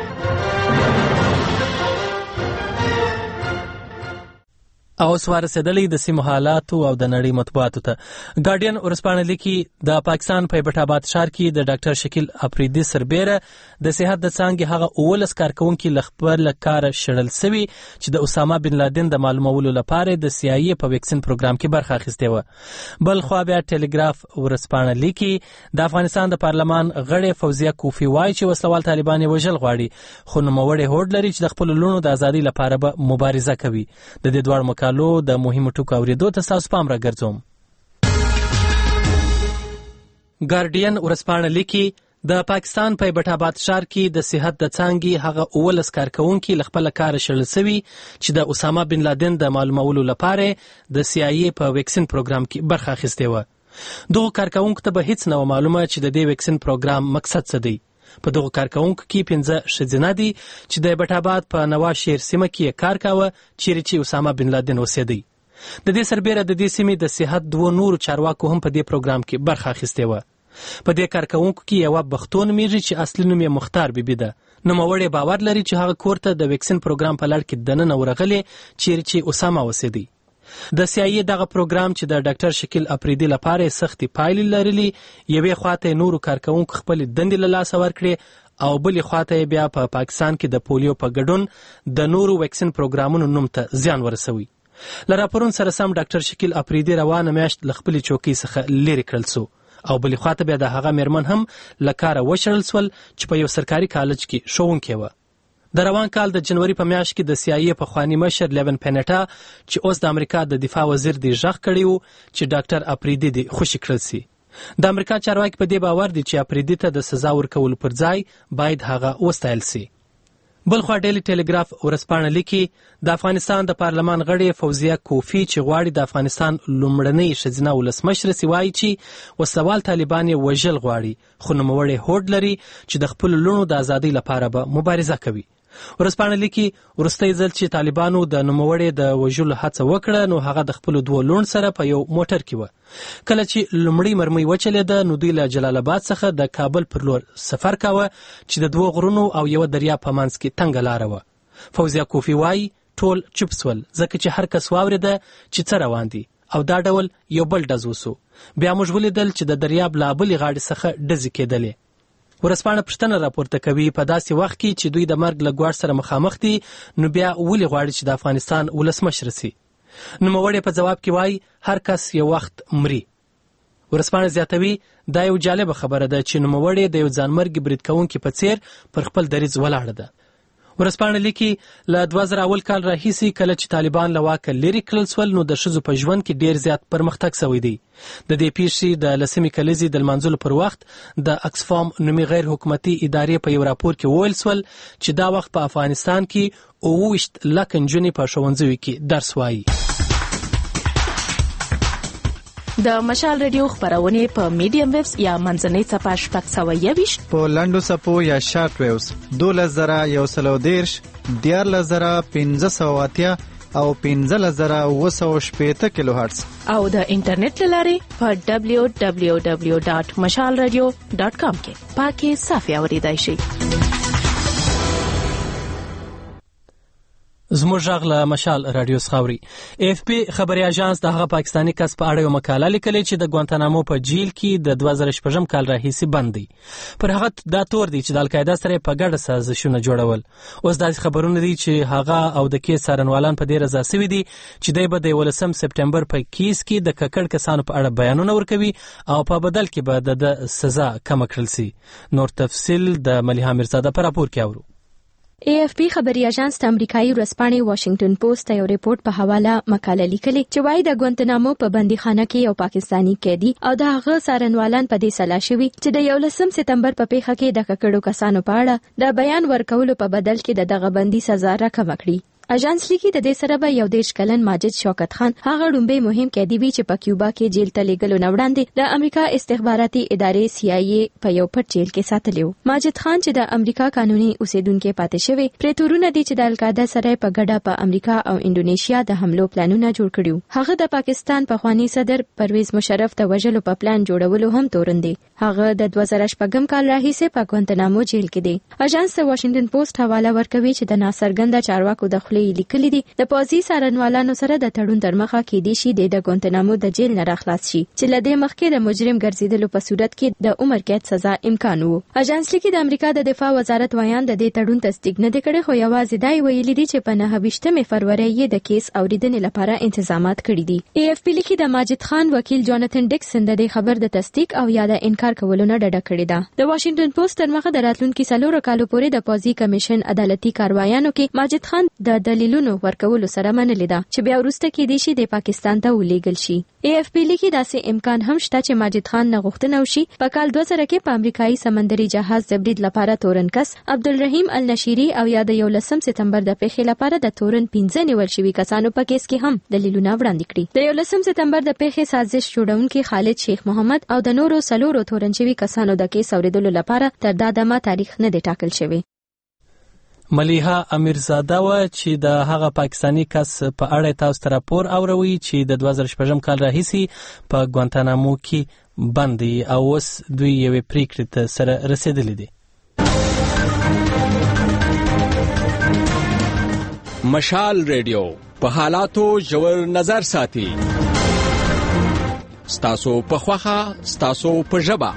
او سوارسدلې د سیمو حالات او د نړۍ مطبوعاتو ته. ګارډین ورځپاڼه لیکي د پاکستان په ایبټ آباد ښار کې د ډاکټر شکیل افریدي سربېره د صحت د څانګې هغه 19 کارکونکو لخپل کار شړل سوي چې د اسامه بن لادن د معلومولو لپاره د CIA په ویکسین پروګرام کې برخه اخیسته و. بل خو بیا ټلګراف ورځپاڼه لیکي د افغانستان د پارلمان غړي فوزیه کوفی وایي چې وسلوال طالبان وژل غواړي خو نوموړي هوډ لري چې د خپل لونو د ازادي لپاره به مبارزه کوي. د دې دوه مقالو د مهمو ټکو اوریدو ته تاسو پام راګرځوم. ګارډین ورځپاڼه لیکي د پاکستان په ایبټ آباد ښار کې د صحت د څانګې هغه 19 کارکونکي له خپل کار شړل شوي چې د اسامه بن لادن د معلومولو لپاره د CIA په ویکسین پروګرام کې برخه اخیستې و. دغه کارکونکو ته به هیڅ نه معلومه چې د دې ویکسین پروګرام مقصد څه دی. په دغه کارکونکو کې 15 ښځینه دي چې د ایبټ آباد په نواشهر سیمه کې کار کاوه چیرې چې اسامه بن لادن اوسېدی. د دې سربېره د دې سیمې د صحت 2 نورو چارواکو هم په دې پروګرام کې برخه اخیستې و. په دې کارکونکو کې یو بختون میږي چې اصلي نوم یې مختار بیبي ده. نوموړی باور لري چې هغه کور ته د ویکسین پروګرام په لړ کې دننه ورغلی چیرې چې اسامه اوسېدی. د CIA دغه پروګرام چې د ډاکټر شکیل اپریدي لپاره سختي پایلې لرلې، یوې خواته نورو کارکونکو خپل دندې له لاسه ورکړې او بلې خواته بیا په پاکستان کې د پولیو په ګډون د نورو ویکسین پروګرامونو نوم ته زیان ورسوي. له راپورونو سره سم ډاکټر شکیل اپریدي روانه میاشت له خپلې چوکۍ څخه لرې کړل شو او بلې خواته بیا د هغه میرمن هم له کاره وشړل شول چې په یو سرکاري کالج کې ښوونکې وه. د روان کال د جنوري په میاشت کې د CIA پخواني مشر لیون پینټا چې اوس د امریکا د دفاع وزیر دی غږ کړی و چې ډاکټر اپریدي دی خوشي کړل سي. د امریکا چارواکي په دې باور دي چې اپریدي ته د سزا ورکولو پر ځای باید هغه وستایل سي. بلخوا ډیلی ټیلیګراف ورځپاڼه لیکي د افغانستان د پارلمان غړې فوزیه کوفی چې غواړي د افغانستان لومړنۍ ښځینه ولسمشره سي وایي چې وسوال طالبان یې وژل غواړي، خو نوموړی هوډ لري چې د خپلو لوڼو د ازادۍ لپاره به مبارزه کوي. ورځپاڼه لیکي وروستی ځل چې طالبانو د نوموړي د وژلو هڅه وکړه نو هغه د خپلو 2 لوڼو سره په یو موټر کې و. کله چې لومړی مرمۍ وچلېده نو دوی له جلال آباد څخه د کابل پر لور سفر کاوه چې د 2 غرونو او یو دریاب په منځ کې تنګه لاره وه. فوزیه کوفی وایي ټول چوپ سول ځکه چې هر کس واورېده چې څه روان دي او دا ډول یو بل ډز وسو. بیا موږ ولیدل چې د دریاب لا بلې غاړې څخه ډزې کېدلې. ورځپاڼه پوښتنه راپورته کوي په داسې وخت کې چې دوی د مرګ له ګواښ سره مخامخ دي نو بیا ولې غواړي چې د افغانستان ولسمشر سي؟ نوموړی په ځواب کې وایي هر کس یو وخت مري. ورځپاڼه زیاتوي دا یو جالبه خبره ده چې نوموړی د یو ځانمرګي برید کوونکي په څیر پر خپل دریځ ولاړه ده. ورځپاڼه لیکي له 2001 کال راهیسې کله چې طالبان له واکه لرې کړل شول نو د ښځو په ژوند کې ډیر زیات پرمختګ شوی دی. د دې پیښې د 10مې کلیزې د لمانځلو پر وخت د اکسفام نومي غیر حکومتي ادارې په یو راپور کې وویل شول چې دا وخت په افغانستان کې 29 لک نجونې په ښوونځیو کې درس وایي. د مشال ریډیو خبرونه په میډیم ویوز یا منځنۍ صفحه شپږ 121 په لنډو صفو یا شارټ ویوز 12110 14580 او 15780 کیلو هرتز او د انټرنیټ لارې په www.mashalradio.com کې پاکي صافي اوریدای شي. زموږ غږ له مشال رادیو څخه AFP خبري اژانس د هغه پاکستانی کس په اړه یو مقاله لیکلې چې د ګوانتانامو په جیل کې د 2016 کال راهیسې بند دی. پر هغه دا تور دی چې د القاعده سره په ګډه سازشونه جوړول. اوس داسې خبرونه دي چې هغه او د کیس څارنوالان په دې رضا سوي دي چې دوی به د 18 سپټمبر په کیس کې د ککړ کسانو په اړه بیانونه ورکوي او په بدل کې به د سزا کم کړل شي. نور تفصیل د ملیحه میرزاده په راپور کې اورو. AFP خبري اژانس د امریکایي ورځپاڼې واشنگټن پوسټ یو ریپورت په حواله مقاله لیکلې چې وايي د ګوانتانامو په بندیخانه کې یو پاکستانی قیدی او د هغه څارنوالان په دې سلا شوي چې د 11 سپتمبر په پیښه کې د ککړو کسانو په اړه د بیان ورکولو په بدل کې دغه بندي سزا راکم کړي. اژانس لیکي د دې سره به یو 10 کلن ماجد شوکت خان هغه ډومبه مهم قیدی وی چې په کیوبا کې جیل ته لیږلو نه وړاندې د امریکا استخباراتي ادارې CIA په یو پټ جیل کې ساتلیو. ماجد خان چې د امریکا قانوني اوسیدونکو پاتې شوی پریتورونه دي چې د القاعده سره په ګډه په امریکا او انډونیشیا د حملو پلانونه جوړ کړیو. هغه د پاکستان پخوانی صدر پرویز مشرف د وژلو په پلان جوړولو هم تورندي. هغه د 2016 کال راهیسې په ګوانتانامو جیل کې دی. اژانس د واشنگټن پوسټ حواله ورکوي چې د ناڅرګنده چارواکو د لیکلي دي د پوځي څارنوالانو سره د تړون تر مخه کې دي شي د ګوانتانامو د جیل نه راخلاص شي چې لدې مخکې د مجرم ګرځیدلو په صورت کې د عمر قید سزا امکان وو. اژانس لیکي د امریکا د دفاع وزارت وایان د دې تړون تصدیق نه کړي خو یوازې دا ویلي دي چې په 29 فروری د کیس اوریدنې لپاره انتظامات کړي دي. AFP لیکي د ماجد خان وکیل جوناتن ډیکسن د خبر د تصدیق او یا د انکار کولو نه ډډه کړې ده. د واشنگټن پوسټ تر مخه د راتلونکي 4 کالو پورې د پوځي کمیشن عدالتي کاروایانو کې ماجد خان د دلیلونو ورکولو سره منلې ده چې بیا وروسته کې دي شي د پاکستان ته ولېږل شي. AFP لیکي داسې امکان هم شته چې ماجد خان نه غوښتنه وشي په کال 2000 کې په امریکایي سمندري جهاز د برید لپاره تورنکس عبدالرحیم النشيري او یا د 11 سپتمبر د پیښې لپاره د تورن 15 نیول شوي کسانو په کیس کې هم دلیلونه وړاندې کړي. د 11 سپتمبر د پیښې سازش جوړونکي خالد شیخ محمد او د نورو سلورو تورن شوي کسانو د کیس اوریدلو لپاره تر دا دمه تاریخ نه دی ټاکل شوی. ملیحه امیرزاده و چې د هغه پاکستانی کس په اړه تاسو ته راپور اوروي چې د 2014 کال راهیسي په ګوانتانامو کې بند دي او اوس دوی یوې پریکړې ته سره رسیدلي دي. مشال ریډیو په حالاتو ژور نظر ساتي. ستاسو په خوخه ستاسو په ژبه.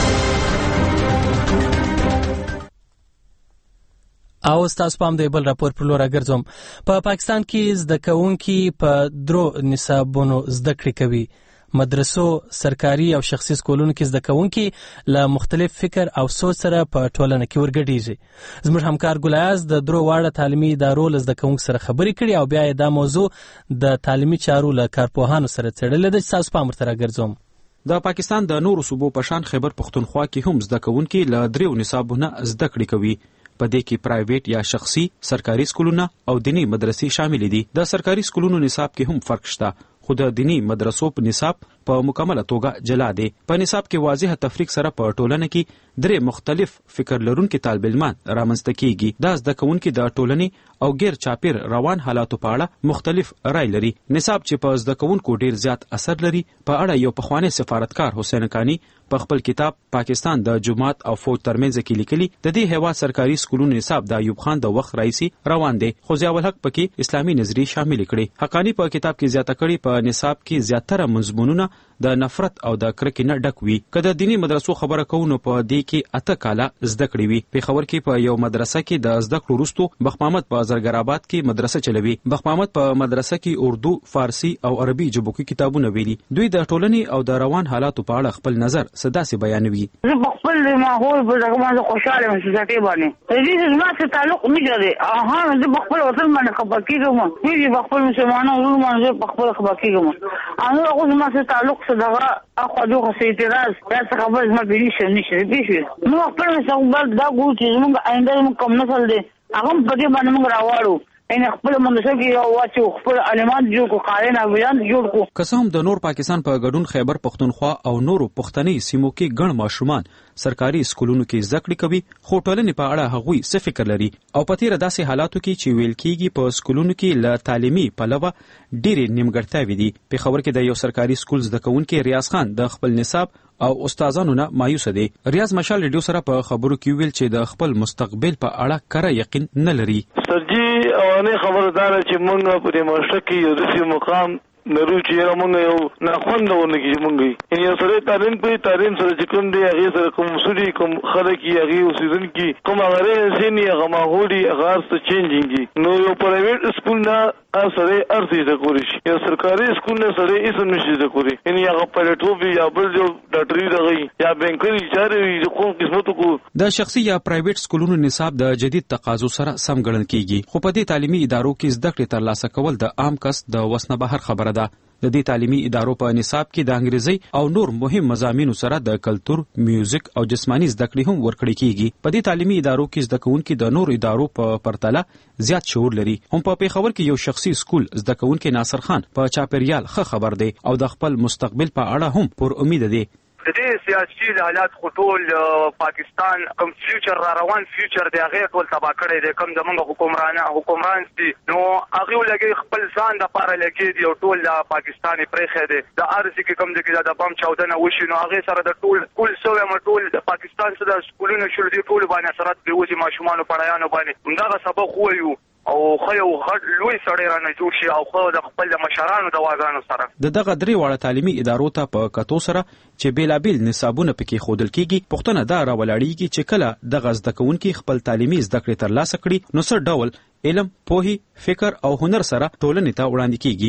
او ستاسو پام دی بل راپور پر لور ګرځوم. په پاکستان کې زده کوونکي په درو نصابونو زده کړې کوي. مدرسو، سرکاري او شخصي سکولونو کې زده کوونکي له مختلف فکر او سوچ سره په ټولنه کې ورګډیږي. زموږ همکار ګلایاز د درو واړه تعلیمي ادارو له زده کوونکو سره خبرې کړي او بیا دا موضوع د تعلیمي چارو له کارپوهانو سره څېړلې ده چې تاسو پام ورته راګرځوم. د پاکستان د نورو صوبو په شان خیبر پختونخوا کې هم زده کوونکي له دریو نصابونو زده کړې کوي. په دې کې پرایویټ یا شخصي سرکاري سکولونه او دینی مدرسې شامل دي. د سرکاري سکولونو نصاب کې هم فرق شته، خو د دینی مدرسو په نصاب په مکمله توګه جلا دي. په نصاب کې واضح تفریق سره په ټولنه کې درې مختلف فکر لرونکي طالب علمان رامنځته کیږي. دا زده کوونکي د ټولنې او غیر چاپیر روان حالاتو په اړه مختلف رائے لري. نصاب چې په زده کوونکو ډیر زیات اثر لري په اړه یو پخوانی سفارتکار حسین کانی په خپل کتاب پاکستان د جماعت او فوج ترمنځ کې لیکلي د دې هوا سرکاري سکولونو نصاب د ایوب خان د وخت رئیسي روان دی، خو ضیاء الحق پکې اسلامي نظریه شامل کړي. حقانی په کتاب کې زیاته کړي په نصاب کې زیاتره مضمونونه د نفرت او د کرکې نه ډک وي. که د دینی مدرسو خبره کوو نو په دې کې 8 کاله زده کړې وي. پېښور کې په یو مدرسه کې د زده کړو وروسته بخ محمد په زرګرآباد کې مدرسه چلوي. بخ محمد په مدرسه کې اردو، فارسی او عربي ژبو کې کتابونه ویلي. دوی د ټولنې او د روان حالاتو په اړه خپل نظر سداسي بیانوي. زه په خپل ماحول په دغه باندې خوشاله یم چې ځکه باندې دې زما سره تعلق نه لري. زه په خپل وطن باندې خبر کېږم، چې په خپل مسلمانانو ورونو باندې په خپل خبر کېږم. هغه زما سره تعلق څه اخو دغه سي اعتراض تاسو خبر زما بيشي نشي بيشي نو خپل مستقبل دا ګو چې موږ آینده موږ کم نسل دي هغه په دې باندې موږ راوړو. ان خپل مدرسې کې یو واچو خپل علماء جوړ کو قائن بیان جوړ کو. قسم د نور پاکستان په ګډون خیبر پختونخوا او نورو پښتني سیمو کې ګڼ ماشومان سرکاري سکولونو کې زده کړې کوي، خو ټولنې په اړه هغوی څه فکر لري او په تیر داسې حالاتو کې چې ویل کېږي په سکولونو کې له تعلیمي پلوه ډېرې نیمګړتیاوې دي. پېښور کې د یو سرکاري سکول زده کوونکی ریاض خان د خپل نصاب او استادانو نه مایوس دي. ریاض مشال ریډیو سره په خبرو کې ویل چې د خپل مستقبل په اړه کره یقین نه لري. سرجی اوانه خبردار چې موږ په دې مرشد کې یو داسې مقام نرو چې موږ یو ناخوندونه کې موږ یو سره تعلیم سره چې کوم دی هغه سره کوم مسوري کوم خلک یې هغه اوسیدونکي کوم هغه سینی هغه ماحولي هغه څه چینجینګي. نو یو پرایویټ سکول نه سره ارزي د کولی شي، یو سرکاري سکول نه سره هیڅ نشي د کولی. ان هغه پلیټوبي یا بل جو ډاکټري دغه یا بانکري چارې کوم قسمت کو. د شخصي یا پرایویټ سکولونو نصاب د جدید تقاضو سره سم ګڼل کیږي، خو په دې تعلیمي ادارو کې زده کړې ترلاسه کول د عام کس د وس نه بهر خبره ده. د دې تعلیمي ادارو په نصاب کې د انګریزي او نور مهم مضامینو سره د کلچر، میوزیک او جسمانی زده کړې هم ورکړې کیږي. په دې تعلیمي ادارو کې زده کوونکي د نور ادارو په پرتله زیات شعور لري. هم په پېښور کې یو شخصي سکول زده کوونکی ناصر خان په چاپیریال ښه خبر دی او د خپل مستقبل په اړه هم پر امید دی. د دې سیاسي حالات خطول پاکستان کوم فیوچر را روان فیوچر دی هغه ټول تبا کړی دی. کوم زمونږ حکمران دي نو هغه لګي خپل ځان د پاره لګي دی او ټول د پاکستاني پرېخه دی. د ارزي کې کوم ځکه د بم چاودنه وشي نو هغه سره د ټول سوې مټول د پاکستان سره سکولونو شول دي ټول باندې اثرات به وځي ماشومان پړایانو باندې دا سبق وایو او خو یو غټ لوی سړی رانه جوړ شي او خو د خپل مشرانو د واګانو سره د دغه درې واړه تعلیمي ادارو ته په کتو سره چې بیلابیل نصابونه پکې خودل کیږي. پښتنه دا راولاړیږي چې کله د غزده کوونکي خپل تعلیمي زده کړې ترلاسه کړي نو څه ډول علم، پوهي، فکر او هنر سره ټولنې ته وړاندې کیږي.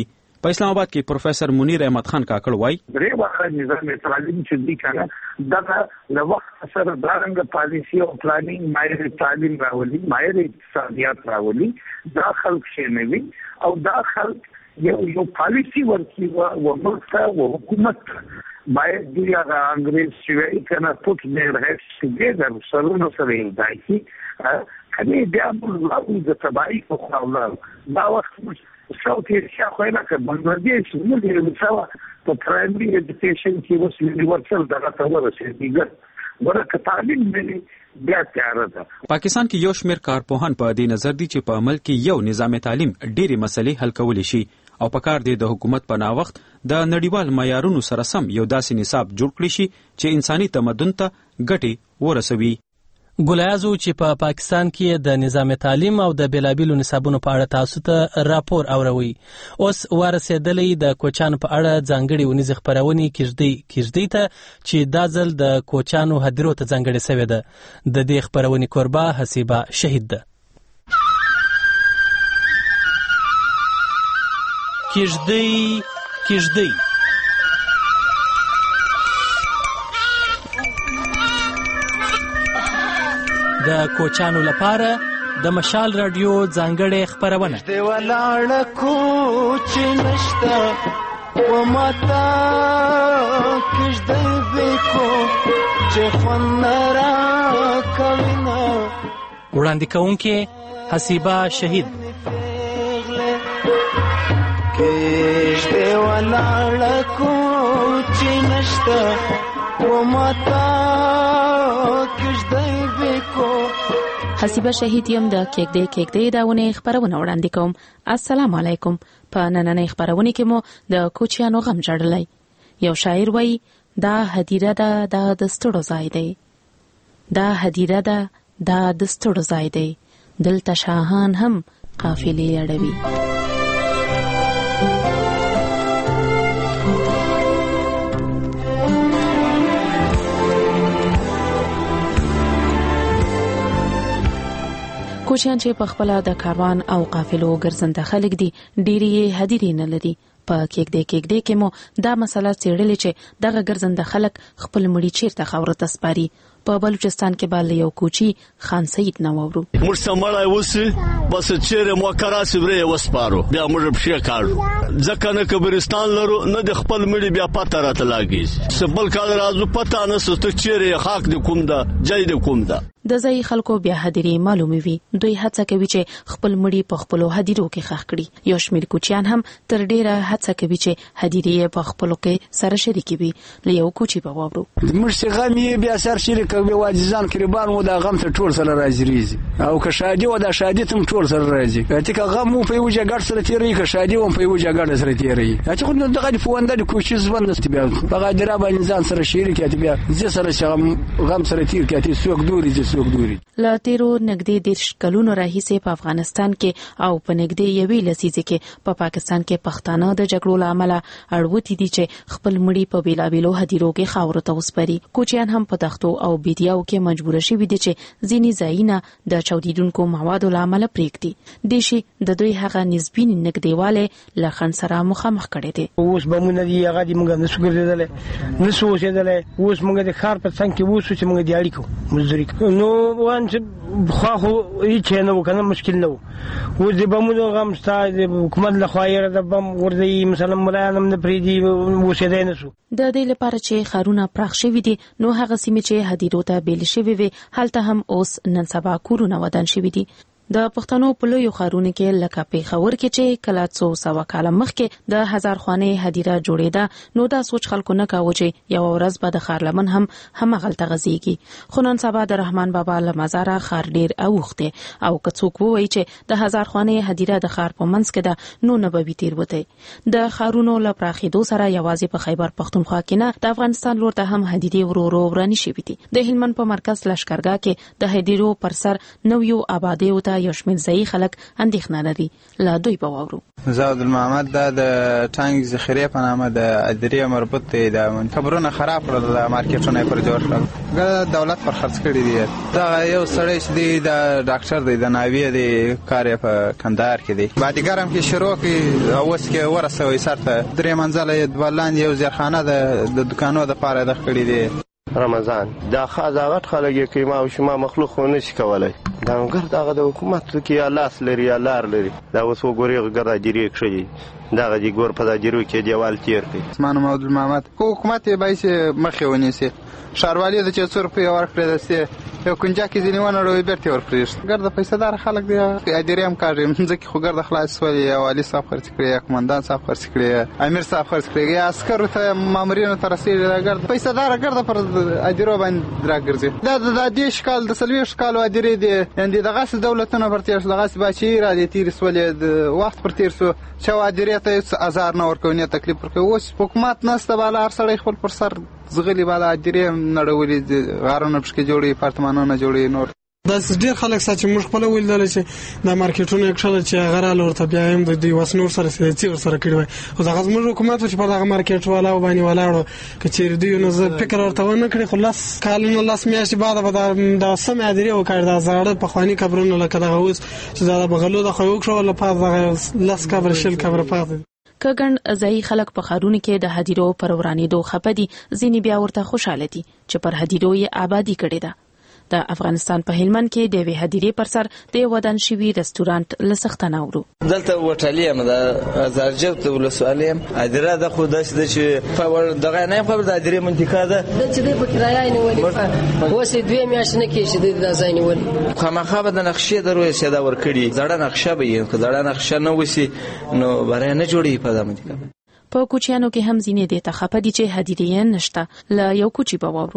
په اسلام آباد کې پروفیسور منیر احمد خان کاکړ وایي درې واخه نظام تعلیم چې دی کنه دا د وخت سره دارنګ پالیسی او پلانینګ ماهر تعلیم راولي ماهر اقتصادیات راولي دا خلک شي نه وي او دا خلک یو پالیسی ورکی و ملک و حکومت باید دوی هغه انګریز شوی کنه پوت their heads together سرونو سره یې دایي کني بیا موږ د تبعی په خاور دا وخت صوت یې خو نه کړ بنگلاديش موږ یې مثلا په پرایمري ایجوکیشن کې وس یونیورسل دغه ته ورسېږي ورکه تعلیم ملي بیا تیار ده. پاکستان کې یو شمېر کارپوهان په دې نظر دي چې په عمل کې یو نظام تعلیم ډېری مسلې حل کولی شي او پکار دی د حکومت په ناوخت د نړیوال معیارونو سره سم یو داسې نصاب جوړ کړي شي چې انساني تمدن ته ګټې ورسوي. ګلایزو چې په پاکستان کې د نظام تعلیم او د بیلابیلو نصابونو په اړه تاسو ته راپور اوروي. اوس ورسېدلې د کوچانو په اړه ځانګړي ونیز خبرونې کېږدي ته چې دا ځل د کوچانو هدیرو ته ځانګړي شوې ده. د دې خبرونې کوربه حسیبه شهید ده. کېږدی د کوچانو لپاره د مشال رادیو ځانګړې خبرونه د ولاړ کوچ نشته و ماتا کېږدی بکو چې خوند را کوینه. وړاندې کوونکې حسیبه شهید. کېږدی ولاړ کوچ نشته و ماتا کېږدی بکو. حسیبه شهید یم د کېږدی داونه خبرونه وړاندې کوم. السلام علیکم. په نننۍ خبرونه کې مو د کوچیانو غم جوړلای. یو شاعر وایي دا هدیره ده د ستړو ځای دی. دا هدیره ده د ستړو ځای دی. دلته شاهان هم قافلې اړوي. کوچیان چې په خپل د کاروان او قافلو ګرځنده خلک دي ډېری هدیرې نه لري. په کېږدی کې مو دا مسله څېړلې چې دغه ګرځنده خلک خپل مړي چیرته خاورو ته سپاري. په بلوچستان کې بل یو کوچی خان سید نوورو موږ سمړای وسی بس چیرې مو کراسي ورې وسپارو بیا موږ په شي کاړو ځکه نه کبرستان لرو نه د خپل مړي بیا پته راته لاګي سبل کال راځو پته نه ست چیرې حق د کوم ده جای د کوم ده. د ځای خلکو بیا هدیرې معلومي وي. دوی هڅه کوي چې خپل مړي په خپل هدیرو کې ښخ کړي. یو شمېر کوچیان هم تر ډیره هڅه کوي چې هدیرې په خپل کې سره شریک وي. له یو کوچی په وورو موږ څنګه مې بیا سره شریک کوي واجزان قربان و دا غم ته ټول سره راځي او که شادي و دا شادي ته ټول سره راځي. ته غم په یو ځای سره تیری که شادي و په یو ځای سره تیری. چې خو دغه فوند د کوچی ځوند است بیا په غادره باندې ځان سره شریک کړي بیا زه سره غم سره تیر کړي څوک دوري له تیرو نږدې 10 کلونو راهیسې په افغانستان کې او په نږدې یوې لسیزه کې په پاکستان کې پښتانه د جګړو لامل اړوتی دي چې خپل مړي په بیلابیلو هدیرو کې خاورو ته وسپاري. کوچیان هم په تختو او بیډیاو کې مجبور شوي دي چې ځینې ځایونه د چاودیدونکو موادو لامل پریږدي. دیشي د دوی هغه نسبی نږدېواله لخن سره مخامخ کړي دي. اوس به مونږ دی هغه د موږ نسو ګرځیدل نسو اوسېدل اوس موږ د خار په څنګ کې ووسو چې موږ دی اړیکو مزدوري نو وان چې خو هیڅ نه وکنه مشکل نه و د بمونو غم ستای د حکومت له خوایر د بم وردي مثلا ملایانم نه پریدي وسیدای نسو. د دې لپاره چې خارونه پراخ شوي دي نو هغه سیمه چې هدیرو ته بیل شوي وي هلته هم اوس نن سبا کورونه ودان شوي دي. د پښتنو په لویو ښارونو کې لکه پیښور کې چې کله 200 کال مخکې د هزار خانه هدیره جوړېده نو دا سوچ خلکو نه کاوه چې یو ورځ به د ښار لمن هم همغلته غځيږي. خو نن سبا د رحمان بابا له مزاره ښار ډیر اوخته او که څوک وایي چې د هزار خانه هدیره د ښار په منځ کې ده نو نه به تیر وته. د ښارونو له پراخېدو سره یوازې په خیبر پښتونخوا کې نه د افغانستان لور ته هم هدیرې ورو ورانی شوې دي. د هلمند په مرکز لشکرګاه کې د هدیرو پر سر نو یو آبادی او د یو شمېر ځایي خلک اندېښنه لري. له دوی به واورو. زه عبدالمحمد د ټانک ذخیرې په نامه د ادارې مربوط دی. د خبرونه خراب کړل، د مارکیټونه پر جوړ کړل، دولت پر خرڅ کړي دي. دا یو سړی چې دی د ډاکټر دی، د ناویه دی، کار یې په کندهار کې دی. بادیګر هم کې شروع کړي، اوس کې ورسوي سر ته 3 منزله دوه لاندې یو زیرخانه د دکانو د پاره د کړي دي. رمضان دا خاصه خلک یې کیما او شما مخلوق خو نشي کولای. دا ګر دغه د حکومت کې یا لاس لري یا لار لري. دا اوس وګوري ګر جری کړی دا غي ګور په داجرو کې دیوال تیر کړي. اسمان محمد المحمد حکومت یې بایسه مخه ونیسي. شهروالي د 400 روپیا ورکړل دسته یو کنجا کې ځینې ونه بیرته ورپریښت. ګر د پیسې خلک دی ادارې هم کاږي ځکه خو ګر د خلاص ولې او علي صاحب خرڅ کړی، کمانډان صاحب خرڅ کړی، امیر صاحب خرڅ کړی، یا عسکر ته مامورینو تر رسیدل. ګر پیسې ګر د پر ادارو باندې راګرځي. دا د دې شکل د سلوي شکل ادارې دی اندې دغه دولتونو پر تیر دغه بچی را دي تیر سولې د وخت پر تیر سو چې ادارې ته هزار نه ورکونی تکلیف ورکوي. اوس حکومت نسته بالا هر سړی خپل پر سر زغلی بالا ادارې نړولې غارونه پښکې جوړي، اپارتمانونه جوړي. نور دا ډېر خلک چې موږ خپل ویل چې د مارکیټونو یکشل چې غره لورته بیا هم د وسنور سره سره کړی وي. او دا غوښمن حکومت چې په دغه مارکیټ والا باندې ولاړو کچېر دی نو زه فکر ورته ونه کړی. خلاص کالونو لاس میاشتې بعد به دا سم ادارې وکړ. دا زړه په خواني قبرونو لکه دغه اوس چې دا بغلو د خو یو شو لپاره دغه لاس قبر شل قبر پاتې. کګن ځای خلک په خارونو کې د هدیرو پر ورانېدو خپدي، ځینې بیا ورته خوشاله دي چې پر هدیرو یې آبادی کړې ده. د افغانستان په هلمند کې د وی هدیرې پر سر د ودان شوی رستورانت لسختنه ورو. دلته وټالي هم د زرجب ته ولسوالیم اداره د خو داس د چې په ور دغه نه په د اداره منطقه ده د چې په کرایه نه ولې اوس دوی میاشتې کې چې د ځای نه ولې خامخا به د نقشې درو سیدا ور کړی. زړه نقشه به یې زړه نقشه نه وسی نو برای نه جوړي په دمه دي. په کوچیانو کې هم ځینې د تخپدي چې هدیرې نشته. ل یو کوچی په وورو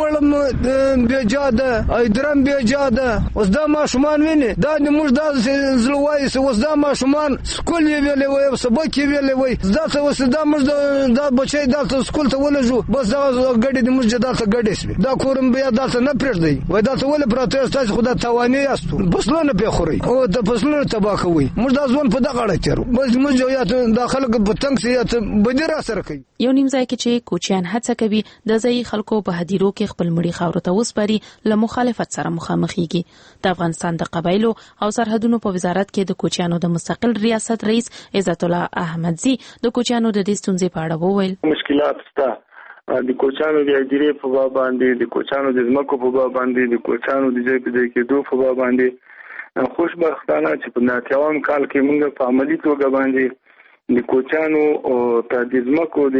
مړم به جاده ایدرم به جاده اوس دا ما شومان ویني دا موږ د زلوای سو اوس دا ما شومان سکول ویلې وای سبق ویلې وای دا څه اوس دا موږ دا بچي دا سکول ته ولجو بس دا غړي د موږ جدا ته غړي سي دا کورم بیا دا څه نه پرېږدي وای دا څه ول پروتست خدا توانی استو بسلونه په خوري او د بسلونه تباکوي موږ دا ځون په دغه اړه تر بس موږ یو داخله په تنګ سي بدر اثر کوي. یو نیم ځای کې چې کوچیان هڅه کوي د ځای خلکو په هدیرو کې خپل مړي خاور ته وسپاري له مخالفت سره مخامخېږي. د افغانستان د قبایلو او سرحدونو په وزارت کې د کوچیانو د مستقل ریاست رئیس عزت الله احمدزي د کوچیانو د دې ستونزې په اړه وویل. مشکلات شته د کوچیانو د هدیرې په باب باندې، د کوچیانو د ځمکو په باب باندې، د کوچیانو د ځای په ځای کې دوه په باب باندې. خوشبختانه چې په ناتیاوم کال کې موږ په عملی توګه باندې د کوچانو او تدزمکو د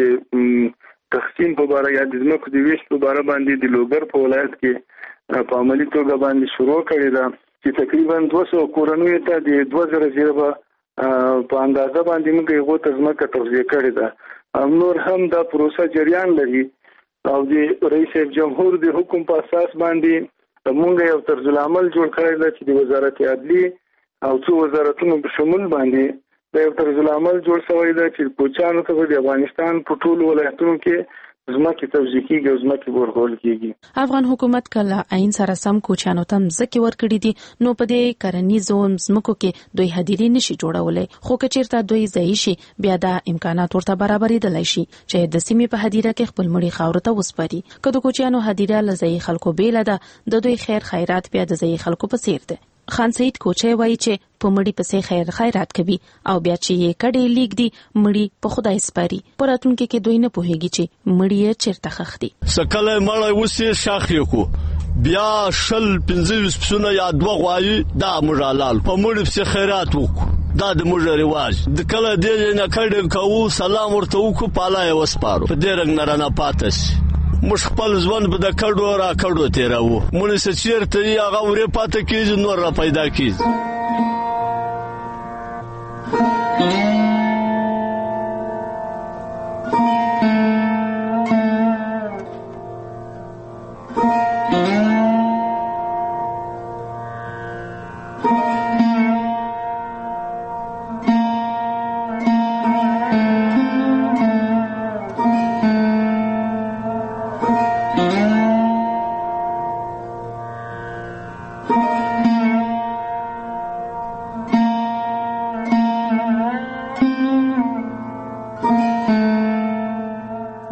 تقسیم په اړه یا د زمکو د ویش په اړه باندې د لوګر په ولایت کې په عملی توګه باندې شروع کړی دا چې تقریبا 200 کورنۍ ته د 2000 زیربه په اندازه باندې موږ یو تزمکه توزیع کړی دا. نور هم دا پروسه جریان لري او د رئیس جمهور د حکم په اساس باندې موږ یو طرز العمل جوړ کړی دا چې د وزارت عدلی او څو وزارتونو په شمول باندې د یو طرز العمل جوړ شوی دی چې کوچانو ته د افغانستان په ټولو ولایتونو کې ځمکې توزیع کیږي او ځمکې ورکول کیږي. افغان حکومت کله عین سره سم کوچانو ته ځمکې ورکړي دي نو په دې کرنیزو ځمکو کې دوی هدیرې نشي جوړولای. خو کچیرته دوی ځای شي بیا دا امکانات ورته برابرېدلای شي چې د سیمې په هدیره کې خپل مړي خاور ته وسپاري. کله کوچانو هدیره لځای خلکو بیل ده د دوی خیر خیرات بیا د ځای خلکو په څیر ده. خان سید کوچي وایي چې په مړی پسې خیر خیرات کوي او بیا چې یې کډې لیک دي مړی په خدای سپاري. پراتونکو کې دوی نه پوهیږي چې مړی یې چیرته خخدي. سکله مړی وسی شاخې کو بیا شل 15 پسونه یا دوه غوايي دا مړالال په مړی پسې خیرات وکړو. دا د موږ رواج د کله دې نه کډې کوو سلام ورته وکړو پالای وسپارو په دې رنګ نه پاتس مش خپل ځوان به د کډو را کډو تیراو مونږ سچیرته هغه ورې پاتې کیږي نور را پیدا کیږي.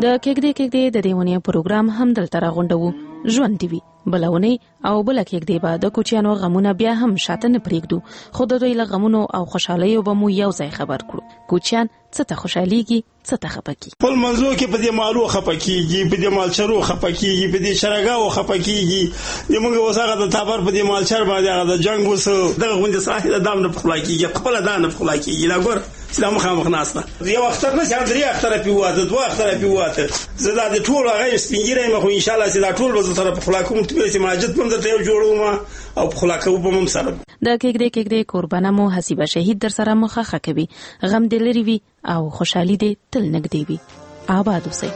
د کېږدې د دیونی پروګرام هم دلته راغونډو ژوند دی بلونه او بل کېږدې به د کوچیانو غمونه بیا هم شاته نه پرېږدو خو د دوی له غمونو او خوشحالیو به مو یو ځای خبر کړو کوچیان څه ته خوشحاليږي څه ته خپکی خپل منځو کې په دې مالو خپکیږي په دې مالچرو خپکیږي په دې شرګاو خپکیږي یمغه وساغه د تابر په دې مالچر باندې هغه د جنگ وسو دغه غونډه صاحب د دام نه خپلاکیږي خپل دان نه خپلاکیږي لا ګور اسلام مخامخ ناسته یو وخت نه چې درې اختر په واده دوه اختر په واده زدا د ټول هغه سپینګیره مخ ان شاء الله چې دا ټول به سره په خلاکوم ته ماجد هم ته جوړوم او په خلاکو به هم سره د کېږدې قربانه مو حسیبه شهید در سره مخه کوي غم دې لري وي او خوشحالي دې تل نږدې وي آباد اوسئ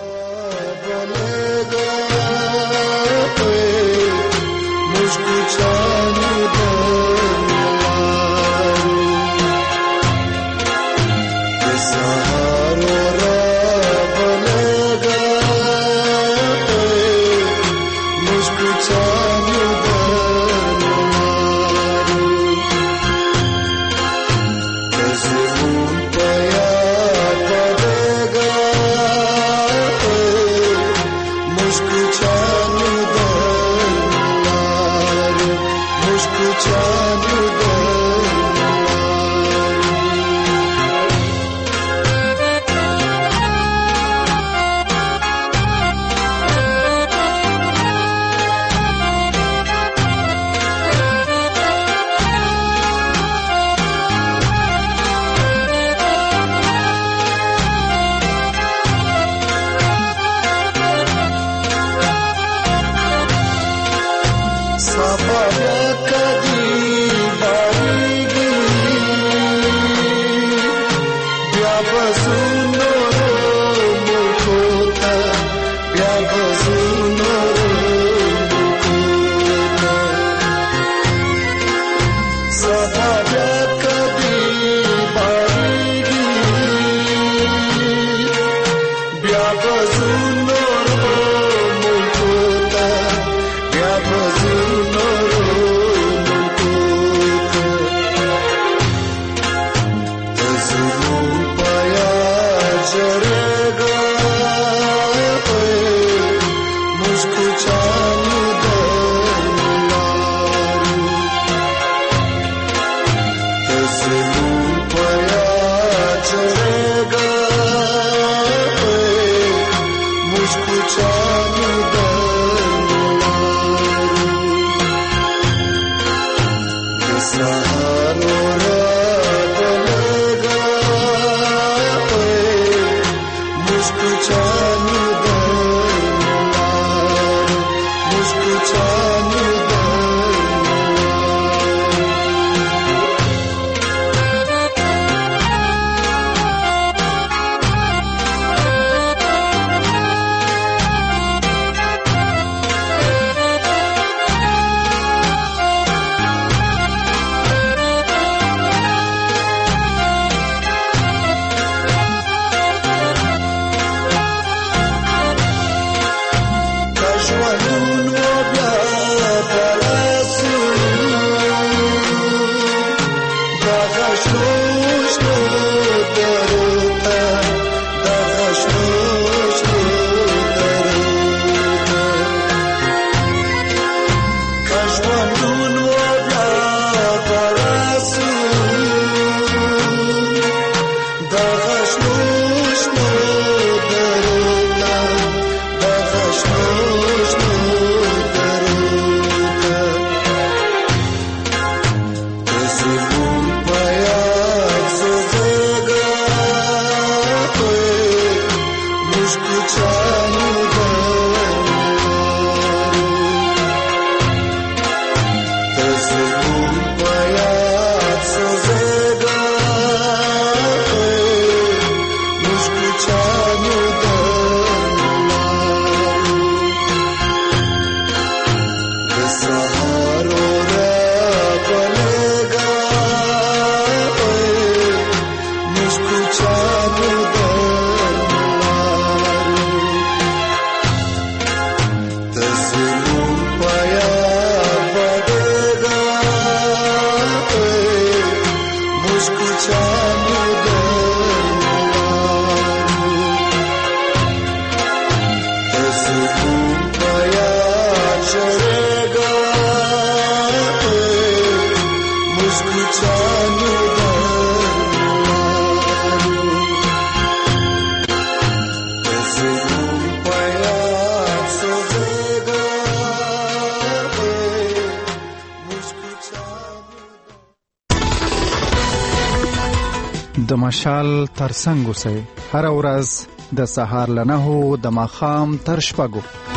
د مشال ترڅنګ اوسئ. هر ورځ د سهار له 9 د ماښام تر 6